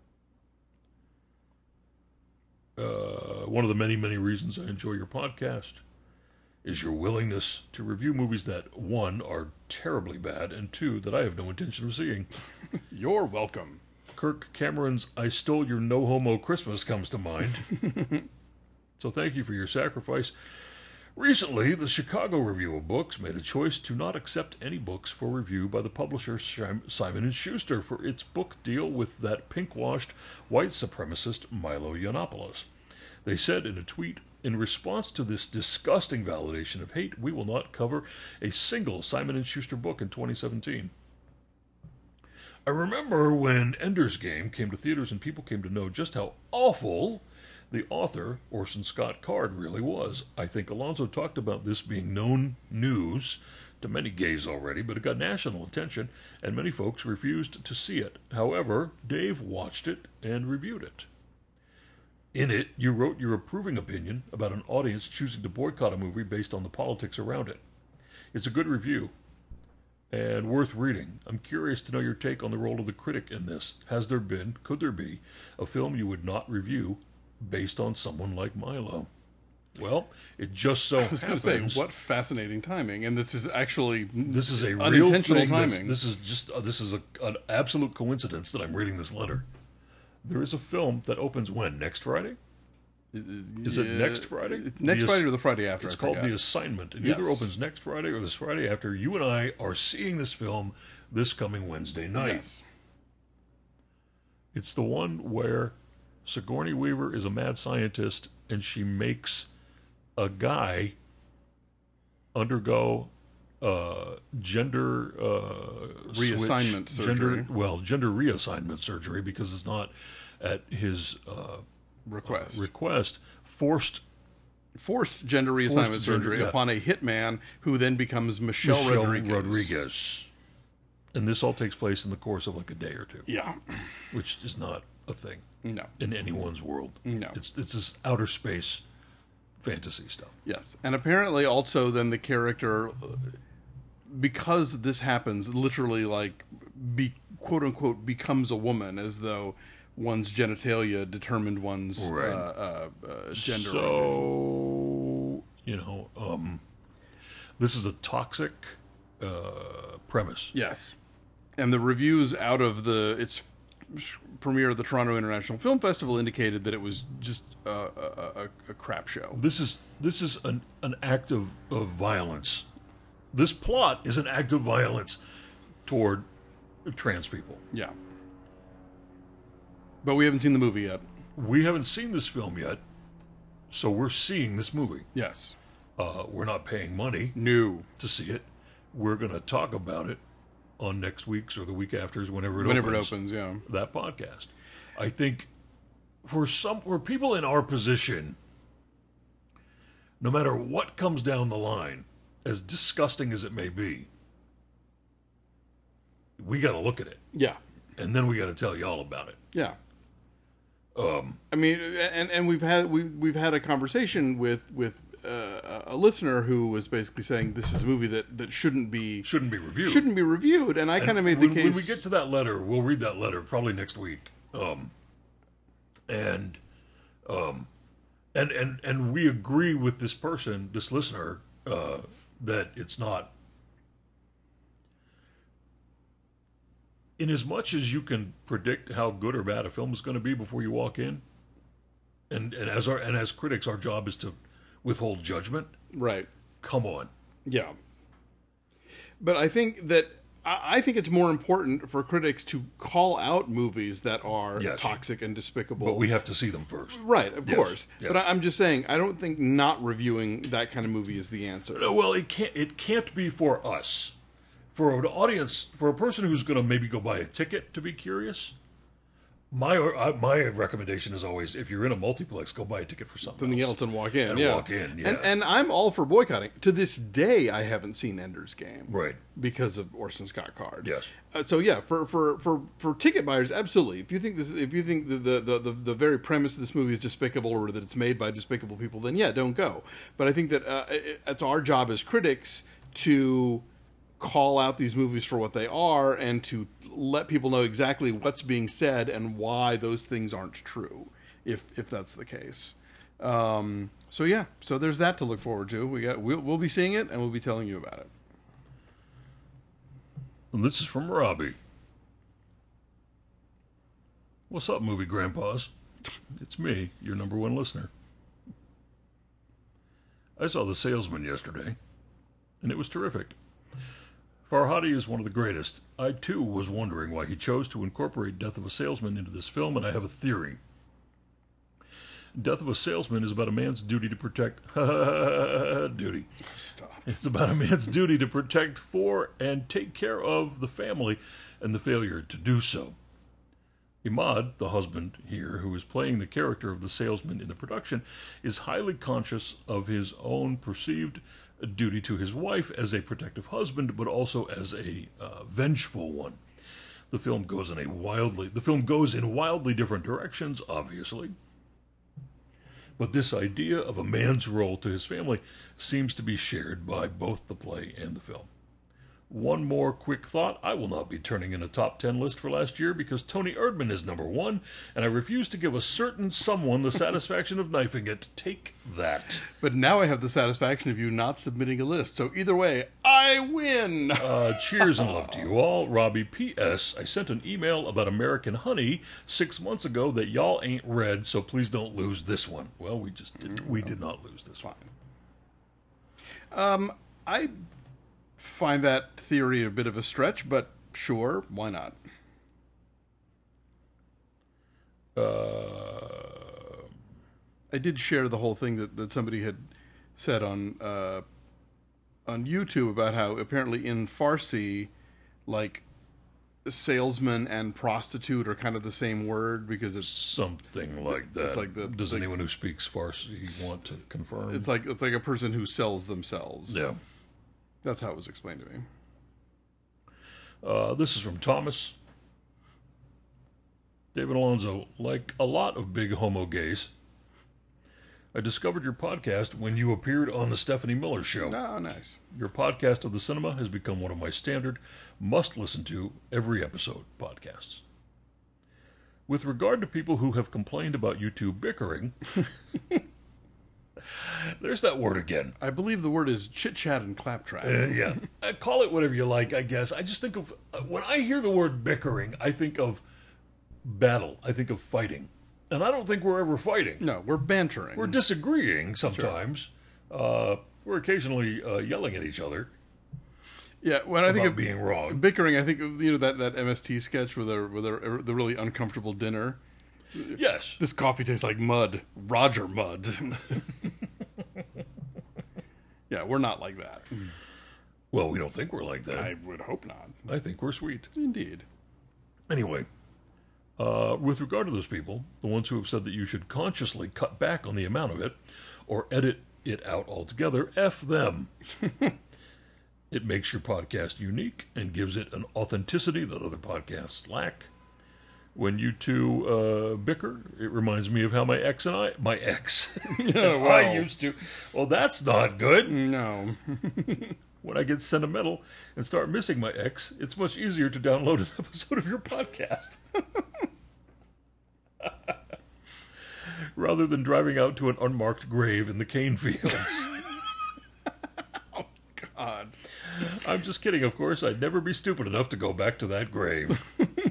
Uh, one of the many, many reasons I enjoy your podcast is your willingness to review movies that, one, are terribly bad, and two, that I have no intention of seeing. You're welcome. Kirk Cameron's I Stole Your No Homo Christmas comes to mind. So thank you for your sacrifice. Recently, the Chicago Review of Books made a choice to not accept any books for review by the publisher Simon and Schuster for its book deal with that pink-washed white supremacist Milo Yiannopoulos. They said in a tweet, in response to this disgusting validation of hate, we will not cover a single Simon and Schuster book in twenty seventeen. I remember when Ender's Game came to theaters and people came to know just how awful the author, Orson Scott Card, really was. I think Alonzo talked about this being known news to many gays already, but it got national attention, and many folks refused to see it. However, Dave watched it and reviewed it. In it, you wrote your approving opinion about an audience choosing to boycott a movie based on the politics around it. It's a good review and worth reading. I'm curious to know your take on the role of the critic in this. Has there been, could there be, a film you would not review based on someone like Milo? Well, it just so I was going to happens... say, what fascinating timing. And this is actually This is a real unintentional thing. that's- timing. This is just uh, this is a, an absolute coincidence that I'm reading this letter. There is a film that opens when? Next Friday? Is it next Friday? Next The- Friday or the Friday after? It's I called forget. The Assignment. It Yes. either opens next Friday or this Friday after. You and I are seeing this film this coming Wednesday night. Yes. It's the one where Sigourney Weaver is a mad scientist and she makes a guy undergo uh, gender uh, Reassignment switch, surgery. Gender, well, gender reassignment surgery because it's not at his uh, Request. request. Forced Forced gender reassignment Forced surgery gender- yeah. upon a hitman who then becomes Michelle, Michelle Rodriguez. Rodriguez. And this all takes place in the course of like a day or two, Yeah. which is not a thing No. in anyone's world. No. It's it's this outer space fantasy stuff. Yes. And apparently also then the character, uh, because this happens, literally like, be, quote unquote, becomes a woman as though one's genitalia determined one's Right. uh, uh, uh, gender. So, you know, um, this is a toxic uh, premise. Yes. And the reviews out of the its premiere at the Toronto International Film Festival indicated that it was just a, a, a, a crap show. This is this is an, an act of, of violence. This plot is an act of violence toward trans people. Yeah. But we haven't seen the movie yet. We haven't seen this film yet, so we're seeing this movie. Yes. Uh, we're not paying money No. to see it. We're going to talk about it on next week's or the week after's, whenever it Whenever opens. it opens, yeah. That podcast. I think for some, for people in our position, no matter what comes down the line, as disgusting as it may be, we got to look at it, Yeah. and then we got to tell y'all about it. Yeah. Um, I mean, and and we've had we we've had a conversation with with uh, a listener who was basically saying this is a movie that, that shouldn't be shouldn't be reviewed. shouldn't be reviewed, and I kind of made the when, case when we get to that letter, we'll read that letter probably next week. Um, and, um, and and and we agree with this person, this listener, uh, that it's not. In as much as you can predict how good or bad a film is going to be before you walk in, and and as our and as critics, our job is to withhold judgment. right. Come on. Yeah. But I think that I, I think it's more important for critics to call out movies that are Yes. toxic and despicable. But we have to see them first. Right, of Yes, course. yes. But I, I'm just saying, I don't think not reviewing that kind of movie is the answer. No, well, it can't. It can't be for us, for an audience, for a person who's going to maybe go buy a ticket to be curious. My uh, my recommendation is always, if you're in a multiplex, go buy a ticket for something, Something else and walk in. And yeah. walk in, yeah. And, and I'm all for boycotting. To this day, I haven't seen Ender's Game. Right. Because of Orson Scott Card. Yes. Uh, so yeah, for, for, for, for ticket buyers, absolutely. If you think this, if you think the, the, the, the, the very premise of this movie is despicable, or that it's made by despicable people, then yeah, don't go. But I think that uh, it, it's our job as critics to call out these movies for what they are, and to let people know exactly what's being said and why those things aren't true, if if that's the case. Um, so yeah, so there's that to look forward to. We got we'll, we'll be seeing it, and we'll be telling you about it. And this is from Robbie. What's up, movie grandpas? It's me, your number one listener. I saw The Salesman yesterday, and it was terrific. Farhadi is one of the greatest. I, too, was wondering why he chose to incorporate Death of a Salesman into this film, and I have a theory. Death of a Salesman is about a man's duty to protect... duty. Stop. It's about a man's duty to protect for and take care of the family, and the failure to do so. Imad, the husband here, who is playing the character of the salesman in the production, is highly conscious of his own perceived duty to his wife as a protective husband, but also as a uh, vengeful one. The film goes in a wildly the film goes in wildly different directions, obviously. But this idea of a man's role to his family seems to be shared by both the play and the film. One more quick thought. I will not be turning in a top ten list for last year because Tony Erdmann is number one, and I refuse to give a certain someone the satisfaction of knifing it. Take that. But now I have the satisfaction of you not submitting a list. So either way, I win. Uh, cheers and love to you all. Robbie, P S. I sent an email about American Honey six months ago that y'all ain't read, so please don't lose this one. Well, we just did. We did not lose this one. Um, I find that theory a bit of a stretch, but sure, why not? Uh, I did share the whole thing that, that somebody had said on uh, on YouTube about how apparently in Farsi, like, salesman and prostitute are kind of the same word because it's something like that. It's like the, Does like, anyone who speaks Farsi want to confirm? It's like it's like a person who sells themselves. Yeah. That's how it was explained to me. Uh, this is from Thomas. David Alonso, like a lot of big homo gays, I discovered your podcast when you appeared on the Stephanie Miller Show. Oh, nice. Your podcast of the cinema has become one of my standard, must-listen-to every episode podcasts. With regard to people who have complained about you two bickering... There's that word again. I believe the word is chit-chat and claptrap. Uh, yeah. Uh, call it whatever you like, I guess. I just think of... Uh, when I hear the word bickering, I think of battle. I think of fighting. And I don't think we're ever fighting. No, we're bantering. We're disagreeing sometimes. Sure. Uh, we're occasionally uh, yelling at each other. Yeah, when I about think of being wrong. Bickering, I think of, you know, that, that M S T sketch with a with a, the really uncomfortable dinner. Yes. This coffee tastes like mud. Roger Mudd. Yeah, we're not like that. Well, we don't think we're like that. I would hope not. I think we're sweet. Indeed. Anyway, uh, with regard to those people, the ones who have said that you should consciously cut back on the amount of it or edit it out altogether, F them. It makes your podcast unique and gives it an authenticity that other podcasts lack. When you two uh, bicker, it reminds me of how my ex and I... My ex. Oh, wow. I used to... Well, that's not good. No. When I get sentimental and start missing my ex, it's much easier to download an episode of your podcast. Rather than driving out to an unmarked grave in the cane fields. Oh, God. I'm just kidding, of course. I'd never be stupid enough to go back to that grave.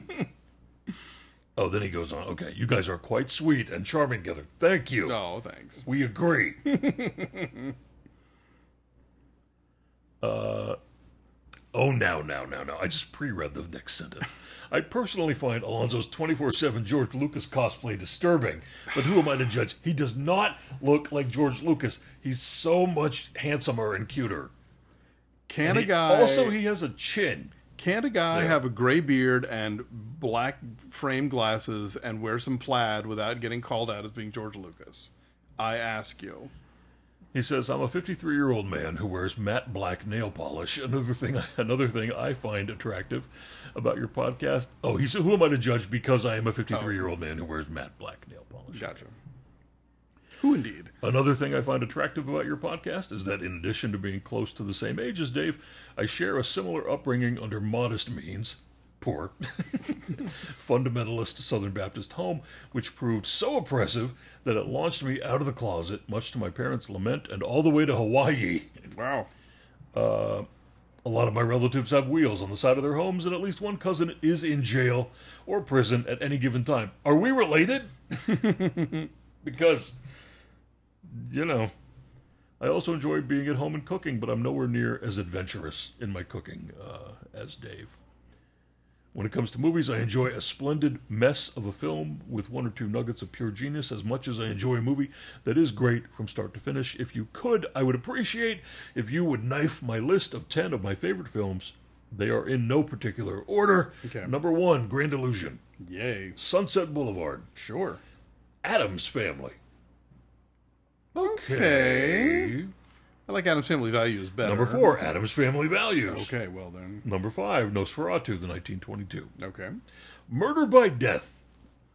Oh, then he goes on. Okay, you guys are quite sweet and charming together. Thank you. Oh, thanks. We agree. uh, Oh, now, now, now, now. I just pre-read the next sentence. I personally find Alonso's twenty-four seven George Lucas cosplay disturbing, but who am I to judge? He does not look like George Lucas. He's so much handsomer and cuter. Can And a he- guy Also, he has a chin. Can't a guy Yeah. have a gray beard and black frame glasses and wear some plaid without getting called out as being George Lucas? I ask you. He says, "I'm a fifty-three-year-old man who wears matte black nail polish. Another thing, another thing I find attractive about your podcast." Oh, he said, "Who am I to judge because I am a fifty-three-year-old man who wears matte black nail polish?" Gotcha. Who indeed? Another thing I find attractive about your podcast is that in addition to being close to the same age as Dave, I share a similar upbringing under modest means, poor, fundamentalist Southern Baptist home, which proved so oppressive that it launched me out of the closet, much to my parents' lament, and all the way to Hawaii. Wow. A lot of my relatives have wheels on the side of their homes, and at least one cousin is in jail or prison at any given time. Are we related? Because, you know, I also enjoy being at home and cooking, but I'm nowhere near as adventurous in my cooking uh, as Dave. When it comes to movies, I enjoy a splendid mess of a film with one or two nuggets of pure genius as much as I enjoy a movie that is great from start to finish. If you could, I would appreciate if you would knife my list of ten of my favorite films. They are in no particular order. Okay. Number one, Grand Illusion. Yay. Sunset Boulevard. Sure. Addams Family. Okay. I like Adam's Family Values better. Number four, Addams Family Values. Okay, well then. Number five, Nosferatu, the nineteen twenty-two. Okay. Murder by Death.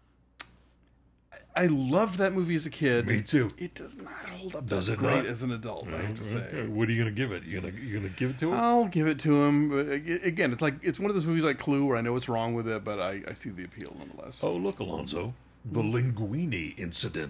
I loved that movie as a kid. Me too. It does not hold up Does that it great not? as an adult, I have to say. Okay, what are you going to give it? You going to you gonna give it to him? I'll give it to him. But ag- again, it's like it's one of those movies like Clue where I know what's wrong with it, but I, I see the appeal nonetheless. Oh, look, Alonzo. The Linguini Incident.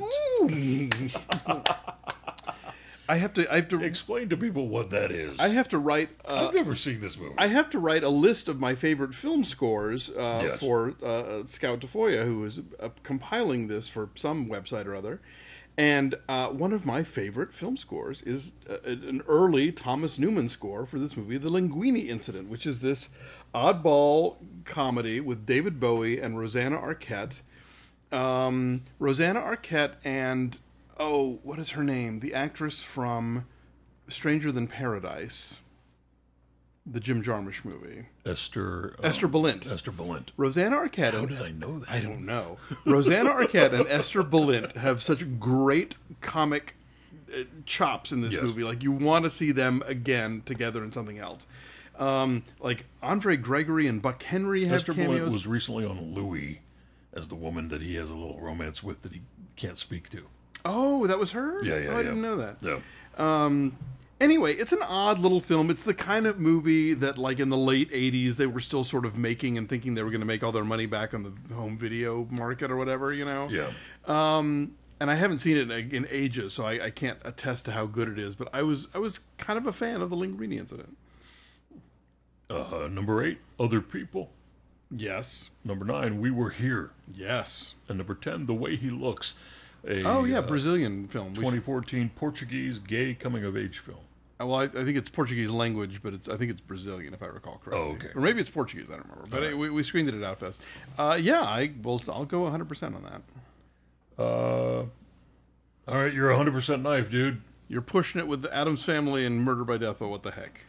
I have to. I have to. Explain to people what that is. I have to write. Uh, I've never seen this movie. I have to write a list of my favorite film scores uh, Yes. for uh, Scout Tafoya, who is uh, compiling this for some website or other. And uh, one of my favorite film scores is uh, an early Thomas Newman score for this movie, The Linguini Incident, which is this oddball comedy with David Bowie and Rosanna Arquette. Um, Rosanna Arquette and, oh, what is her name? The actress from Stranger Than Paradise, the Jim Jarmusch movie. Esther. um, Esther Balint. Esther Balint. Rosanna Arquette. How and- did I know that? I don't know. Rosanna Arquette and Esther Balint have such great comic uh, chops in this Yes. movie. Like, you want to see them again together in something else. Um, like, Andre Gregory and Buck Henry have Esther cameos. Balint was recently on Louis as the woman that he has a little romance with that he can't speak to. Oh, that was her? Yeah, yeah, Oh, I yeah. didn't know that. Yeah. Um, anyway, it's an odd little film. It's the kind of movie that, like, in the late eighties, they were still sort of making and thinking they were going to make all their money back on the home video market or whatever, you know? Yeah. Um, and I haven't seen it in, in ages, so I, I can't attest to how good it is. But I was I was kind of a fan of the Linguini Incident. Uh, number eight, Other People. Yes. Number nine, We Were Here. Yes. And number ten, The Way He Looks. A, Oh yeah, uh, Brazilian film. We twenty fourteen Portuguese gay coming-of-age film. should- well, I, I think it's Portuguese language, but it's I think it's Brazilian if I recall correctly. Oh, okay. Or maybe it's Portuguese. I don't remember. But All right. we, we screened it at Outfest. Uh, yeah, I will. I'll go one hundred percent on that. Uh, all right, you're one hundred percent knife, dude. You're pushing it with the Addams Family and Murder by Death, but what the heck?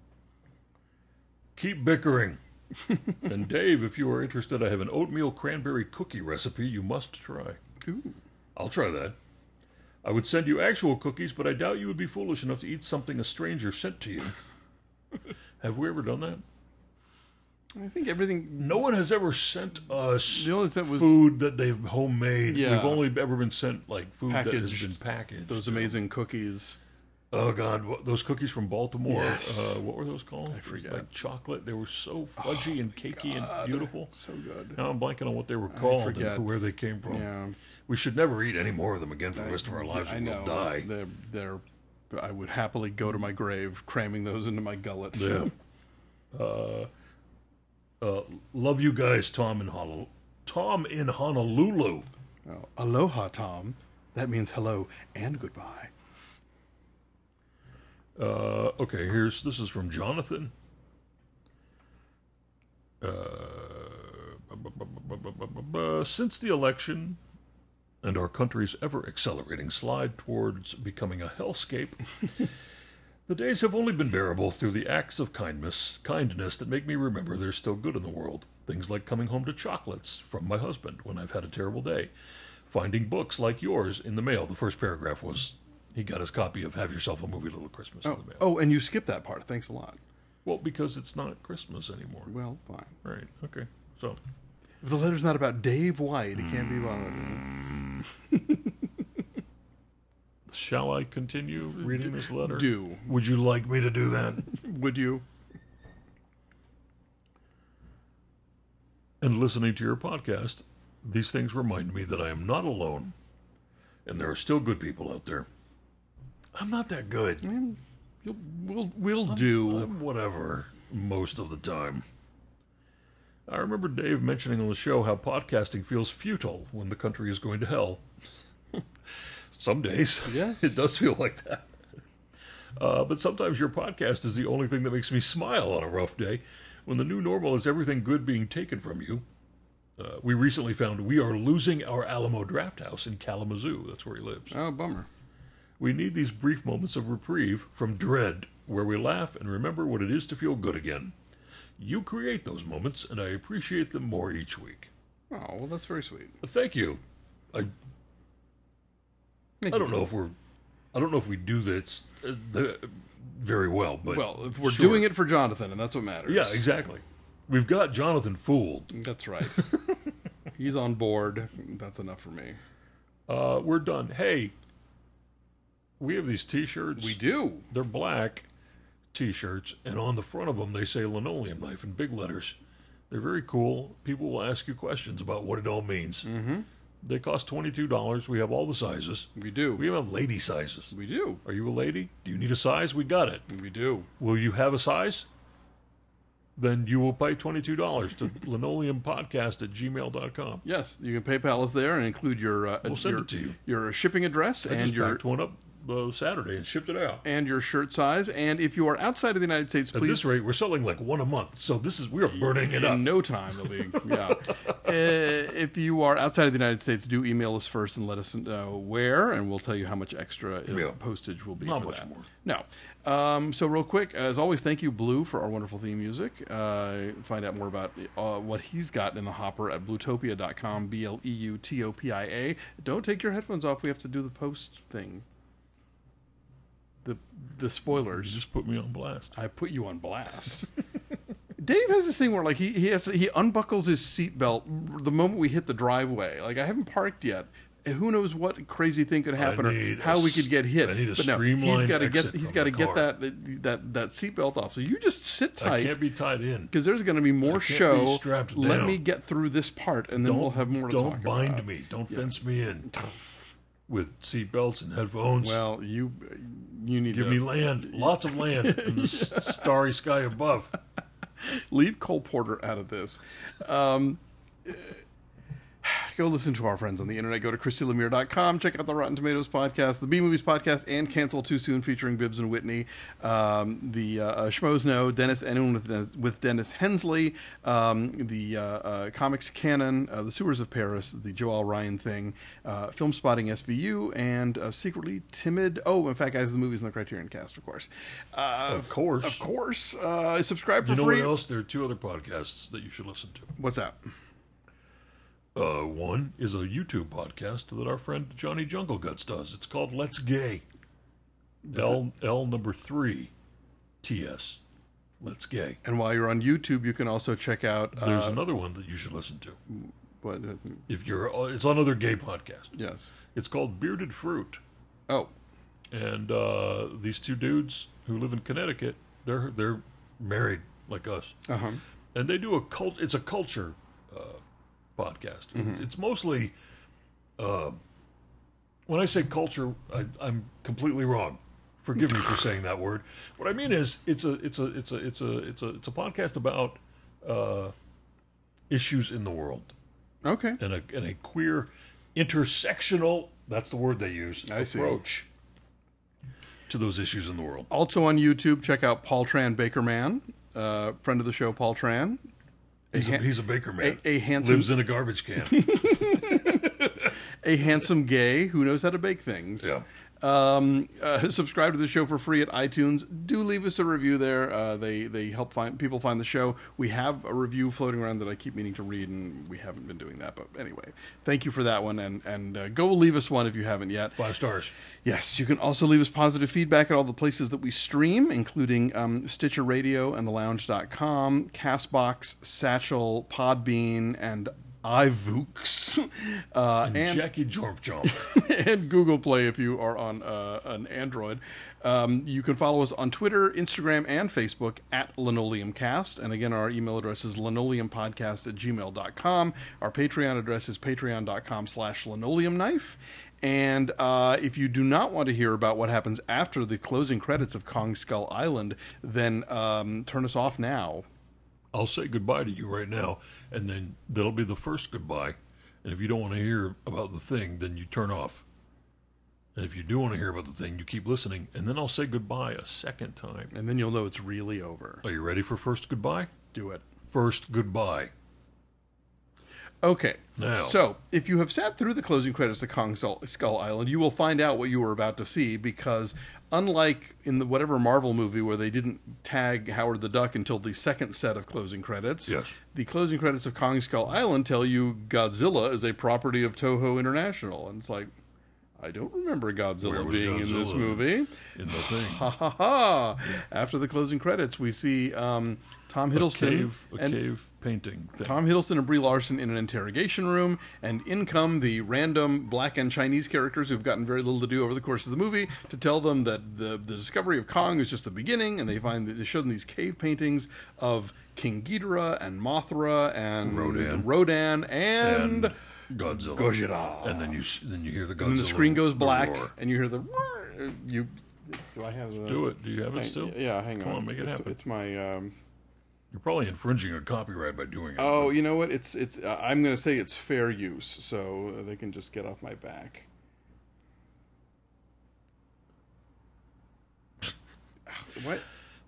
Keep bickering. And Dave, if you are interested, I have an oatmeal cranberry cookie recipe you must try. Ooh. I'll try that. I would send you actual cookies, but I doubt you would be foolish enough to eat something a stranger sent to you. Have we ever done that? I think everything. No one has ever sent us The only thing was food that they've homemade. Yeah. We've only ever been sent like food that has Packaged. been packaged. those amazing cookies. Oh God, what, those cookies from Baltimore. Yes. Uh, what were those called? I forget. Like chocolate. They were so fudgy and cakey and beautiful. So good. Now I'm blanking on what they were called forget. and where they came from. Yeah. We should never eat any more of them again for the rest of our lives. I or know. We'll die. They're, they're, I would happily go to my grave cramming those into my gullet. Yeah. uh, uh, love you guys, Tom in Honolulu. Tom in Honolulu. Oh, aloha, Tom. That means hello and goodbye. Uh, okay, here's this is from Jonathan. Uh, since the election and our country's ever-accelerating slide towards becoming a hellscape, the days have only been bearable through the acts of kindness, kindness that make me remember there's still good in the world. Things like coming home to chocolates from my husband when I've had a terrible day. Finding books like yours in the mail. The first paragraph was, he got his copy of Have Yourself a Movie Little Christmas Oh, in the mail. oh, and you skipped that part. Thanks a lot. Well, because it's not Christmas anymore. Well, fine. Right, okay. So, If the letter's not about Dave White, it can't be about... shall I continue reading this letter? Do. Would you like me to do that? Would you? And listening to your podcast, these things remind me that I am not alone, and there are still good people out there. I'm not that good. You'll, we'll we'll do. I'm whatever most of the time. I remember Dave mentioning on the show how podcasting feels futile when the country is going to hell. Some days, Yes. it does feel like that. Uh, but sometimes your podcast is the only thing that makes me smile on a rough day. When the new normal is everything good being taken from you. Uh, we recently found we are losing our Alamo Draft House in Kalamazoo. That's where he lives. Oh, bummer. We need these brief moments of reprieve from dread, where we laugh and remember what it is to feel good again. You create those moments, and I appreciate them more each week. Oh, well, that's very sweet. Thank you. I Thank I you. don't know if we're I don't know if we do this uh, the, very well, but Well, if we're sure. doing it for Jonathan, and that's what matters. Yeah, exactly. We've got Jonathan fooled. That's right. He's on board. That's enough for me. Uh, we're done. Hey, we have these T-shirts. We do. They're black T-shirts, and on the front of them they say linoleum knife in big letters. They're very cool. People will ask you questions about what it all means. Mm-hmm. They cost twenty-two dollars. We have all the sizes. We do. We even have lady sizes. We do. Are you a lady? Do you need a size? We got it. We do. Will you have a size? Then you will pay twenty-two dollars to linoleumpodcast at gmail dot com. Yes, you can PayPal us there and include your uh, We'll send your, it to you. your shipping address I and just your packed one up uh, Saturday and shipped it out. and your shirt size. And if you are outside of the United States, At please. this rate, we're selling like one a month, so this is we are burning it in up. no time, they'll be. Yeah. uh, if you are outside of the United States, do email us first and let us know where, and we'll tell you how much extra uh, Yeah. postage will be. Not for much that. more. No. Um, so real quick, as always, thank you, Blue, for our wonderful theme music. Uh, find out more about uh, what he's got in the hopper at bluetopia dot com. B L E U T O P I A. Don't take your headphones off. We have to do the post thing. The the You spoilers. just put me on blast. I put you on blast. Dave has this thing where like he he has to, he unbuckles his seatbelt the moment we hit the driveway. Like I haven't parked yet. And who knows what crazy thing could happen or need how a we s- could get hit. I need a but no, he's streamlined got to get exit he's from got to the get car. that that that seatbelt off. So you just sit I tight can't be tied in. because there's going to be more I can't be show. strapped Let down. me get through this part and then Don't we'll have more to don't talk bind about. me. Don't fence me in with seatbelts and headphones. Well, you you need Give to me land, lots of land in the s- starry sky above. leave Cole Porter out of this. Um, go listen to our friends on the internet. Go to Christy Lemire dot com. Check out the Rotten Tomatoes podcast, the B Movies podcast, and Cancel Too Soon featuring Bibbs and Whitney. Um, the uh, uh, Schmoes Know, Dennis Anyone with Dennis, with Dennis Hensley. Um, the uh, uh, Comics Canon, uh, The Sewers of Paris, the Joel Ryan thing, uh, Film Spotting S V U, and uh, Secretly Timid. Oh, in fact, guys, the movies in the Criterion Cast, of course. Uh, Of course. Of course. Uh, subscribe for You know free. what else? There are two other podcasts that you should listen to. What's that? Uh, one is a YouTube podcast that our friend Johnny Jungle Guts does. It's called Let's Gay. L L number three, T S. Let's Gay. And while you're on YouTube, you can also check out. There's uh, another one that you should listen to. what, uh, If you're, it's another gay podcast. yes. It's called Bearded Fruit, Oh, and uh, these two dudes who live in Connecticut, they're they're married like us, uh huh. and they do a cult. It's a culture uh, podcast. It's, it's mostly. Uh, when I say culture, I, I'm completely wrong. Forgive me for saying that word. What I mean is, it's a it's a it's a it's a it's a it's a podcast about uh, issues in the world Okay. and a and a queer intersectional. That's the word they use. I see. approach to those issues in the world. Also on YouTube, check out Paul Tran Baker Man, uh, friend of the show, Paul Tran. He's a, han- he's a baker man. a, a handsome, Lives in a garbage can. a handsome gay who knows how to bake things. Yeah. Um, uh, subscribe to the show for free at iTunes. Do leave us a review there. Uh, they they help find people find the show. We have a review floating around that I keep meaning to read, and we haven't been doing that. But anyway, thank you for that one, and and uh, go leave us one if you haven't yet. Five stars. Yes, you can also leave us positive feedback at all the places that we stream, including um, Stitcher Radio and the lounge dot com, Castbox, Satchel, Podbean, and iVoox, uh, And, and Jackie Jorp Jump. and Google Play if you are on uh, an Android. Um, you can follow us on Twitter, Instagram, and Facebook at LinoleumCast. And again, our email address is linoleumpodcast at gmail dot com. Our Patreon address is patreon dot com slash linoleumknife. And uh, if you do not want to hear about what happens after the closing credits of Kong Skull Island, then um, turn us off now. I'll say goodbye to you right now, and then that'll be the first goodbye. And if you don't want to hear about the thing, then you turn off. And if you do want to hear about the thing, you keep listening, and then I'll say goodbye a second time. And then you'll know it's really over. Are you ready for first goodbye? Do it. First goodbye. Okay, Now. so if you have sat through the closing credits of Kong Skull Skull Island, you will find out what you were about to see, because unlike in the whatever Marvel movie where they didn't tag Howard the Duck until the second set of closing credits, Yes. the closing credits of Kong Skull Island tell you Godzilla is a property of Toho International. And it's like, I don't remember Where Godzilla was being in this Godzilla? movie. In the thing. Ha ha ha! After the closing credits, we see um, Tom A Hiddleston cave, a and cave painting thing. Tom Hiddleston and Brie Larson in an interrogation room, and in come the random black and Chinese characters who've gotten very little to do over the course of the movie to tell them that the, the discovery of Kong is just the beginning, and they find that they show them these cave paintings of King Ghidorah and Mothra and Rodan. Rodan and, and Godzilla. Gojira. And then you s- then you hear the Godzilla. And then the screen goes the black, roar. and you hear the you. Do I have the? Do it. Do you have it hang- still? Yeah, hang Come on. on, make it it's, happen. It's my. Um, You're probably infringing a copyright by doing it. oh, you know what? It's it's. Uh, I'm going to say it's fair use, so they can just get off my back. What?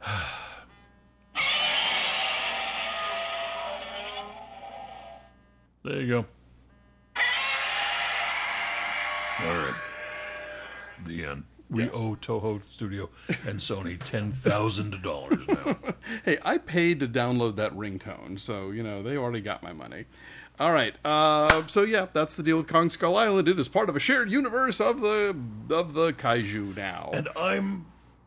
There you go. All right. The end. We Yes. owe Toho Studio and Sony ten thousand dollars now. Hey, I paid to download that ringtone, so you know they already got my money. All right. Uh, so yeah, that's the deal with Kong Skull Island. It is part of a shared universe of the of the kaiju now. And I'm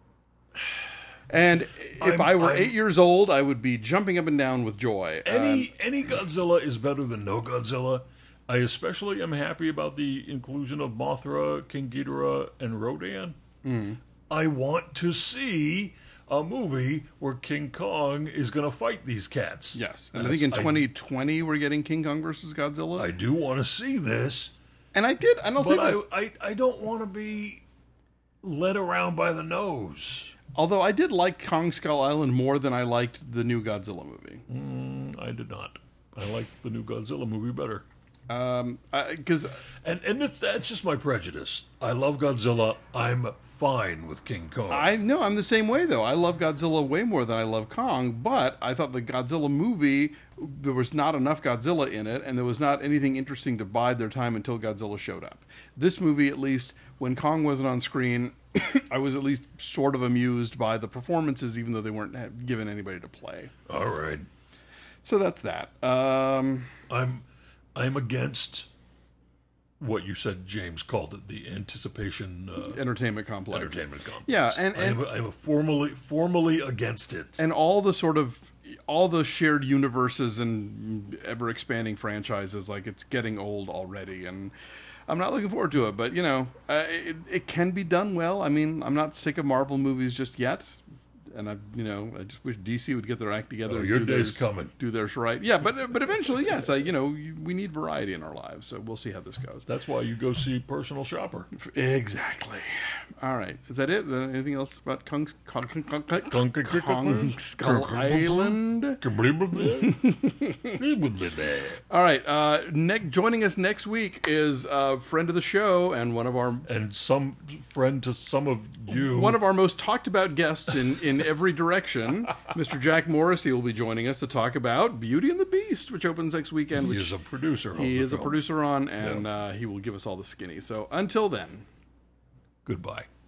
And if I'm- I were I'm- eight years old, I would be jumping up and down with joy. any any Godzilla is better than no Godzilla. I especially am happy about the inclusion of Mothra, King Ghidorah, and Rodan. Mm. I want to see a movie where King Kong is going to fight these cats. Yes, and I think in That's- twenty twenty we're getting King Kong versus Godzilla. I, I do want to see this, and I did, and I'll say but this. I, I I don't want to be led around by the nose. Although I did like Kong Skull Island more than I liked the new Godzilla movie. Mm, I did not. I liked the new Godzilla movie better. Um, because And and it's, that's just my prejudice. I love Godzilla. I'm fine with King Kong. I know I'm the same way though. I love Godzilla way more than I love Kong, but I thought the Godzilla movie there was not enough Godzilla in it, and there was not anything interesting to bide their time until Godzilla showed up. This movie, at least, when Kong wasn't on screen, I was at least sort of amused by the performances, even though they weren't given anybody to play. All right. So that's that. Um, I'm I'm against what you said James called it, the anticipation uh, entertainment complex. entertainment complex. Yeah, and- and- I'm, I'm formally formally against it. and all the sort of all the shared universes and ever expanding franchises, like it's getting old already, and I'm not looking forward to it. But you know, uh, it, it can be done well. I mean, I'm not sick of Marvel movies just yet, and I, you know, I just wish D C would get their act together. Oh, and your do day's theirs, coming. Do theirs right. Yeah, but but eventually, yes, I, you know, we need variety in our lives, so we'll see how this goes. That's why you go see Personal Shopper. Exactly. All right. Is that it? Uh, anything else about Kong, Kong, Kong, Kong, Kong- Kong Skull Island? All right. Uh, ne- joining us next week is a friend of the show and one of our And some friend to some of you. one of our most talked about guests in, in in every direction. Mister Jack Morrissey will be joining us to talk about Beauty and the Beast, which opens next weekend. He which is a producer. He of is the a film. producer on, and Yeah. uh, he will give us all the skinny. So until then. Goodbye.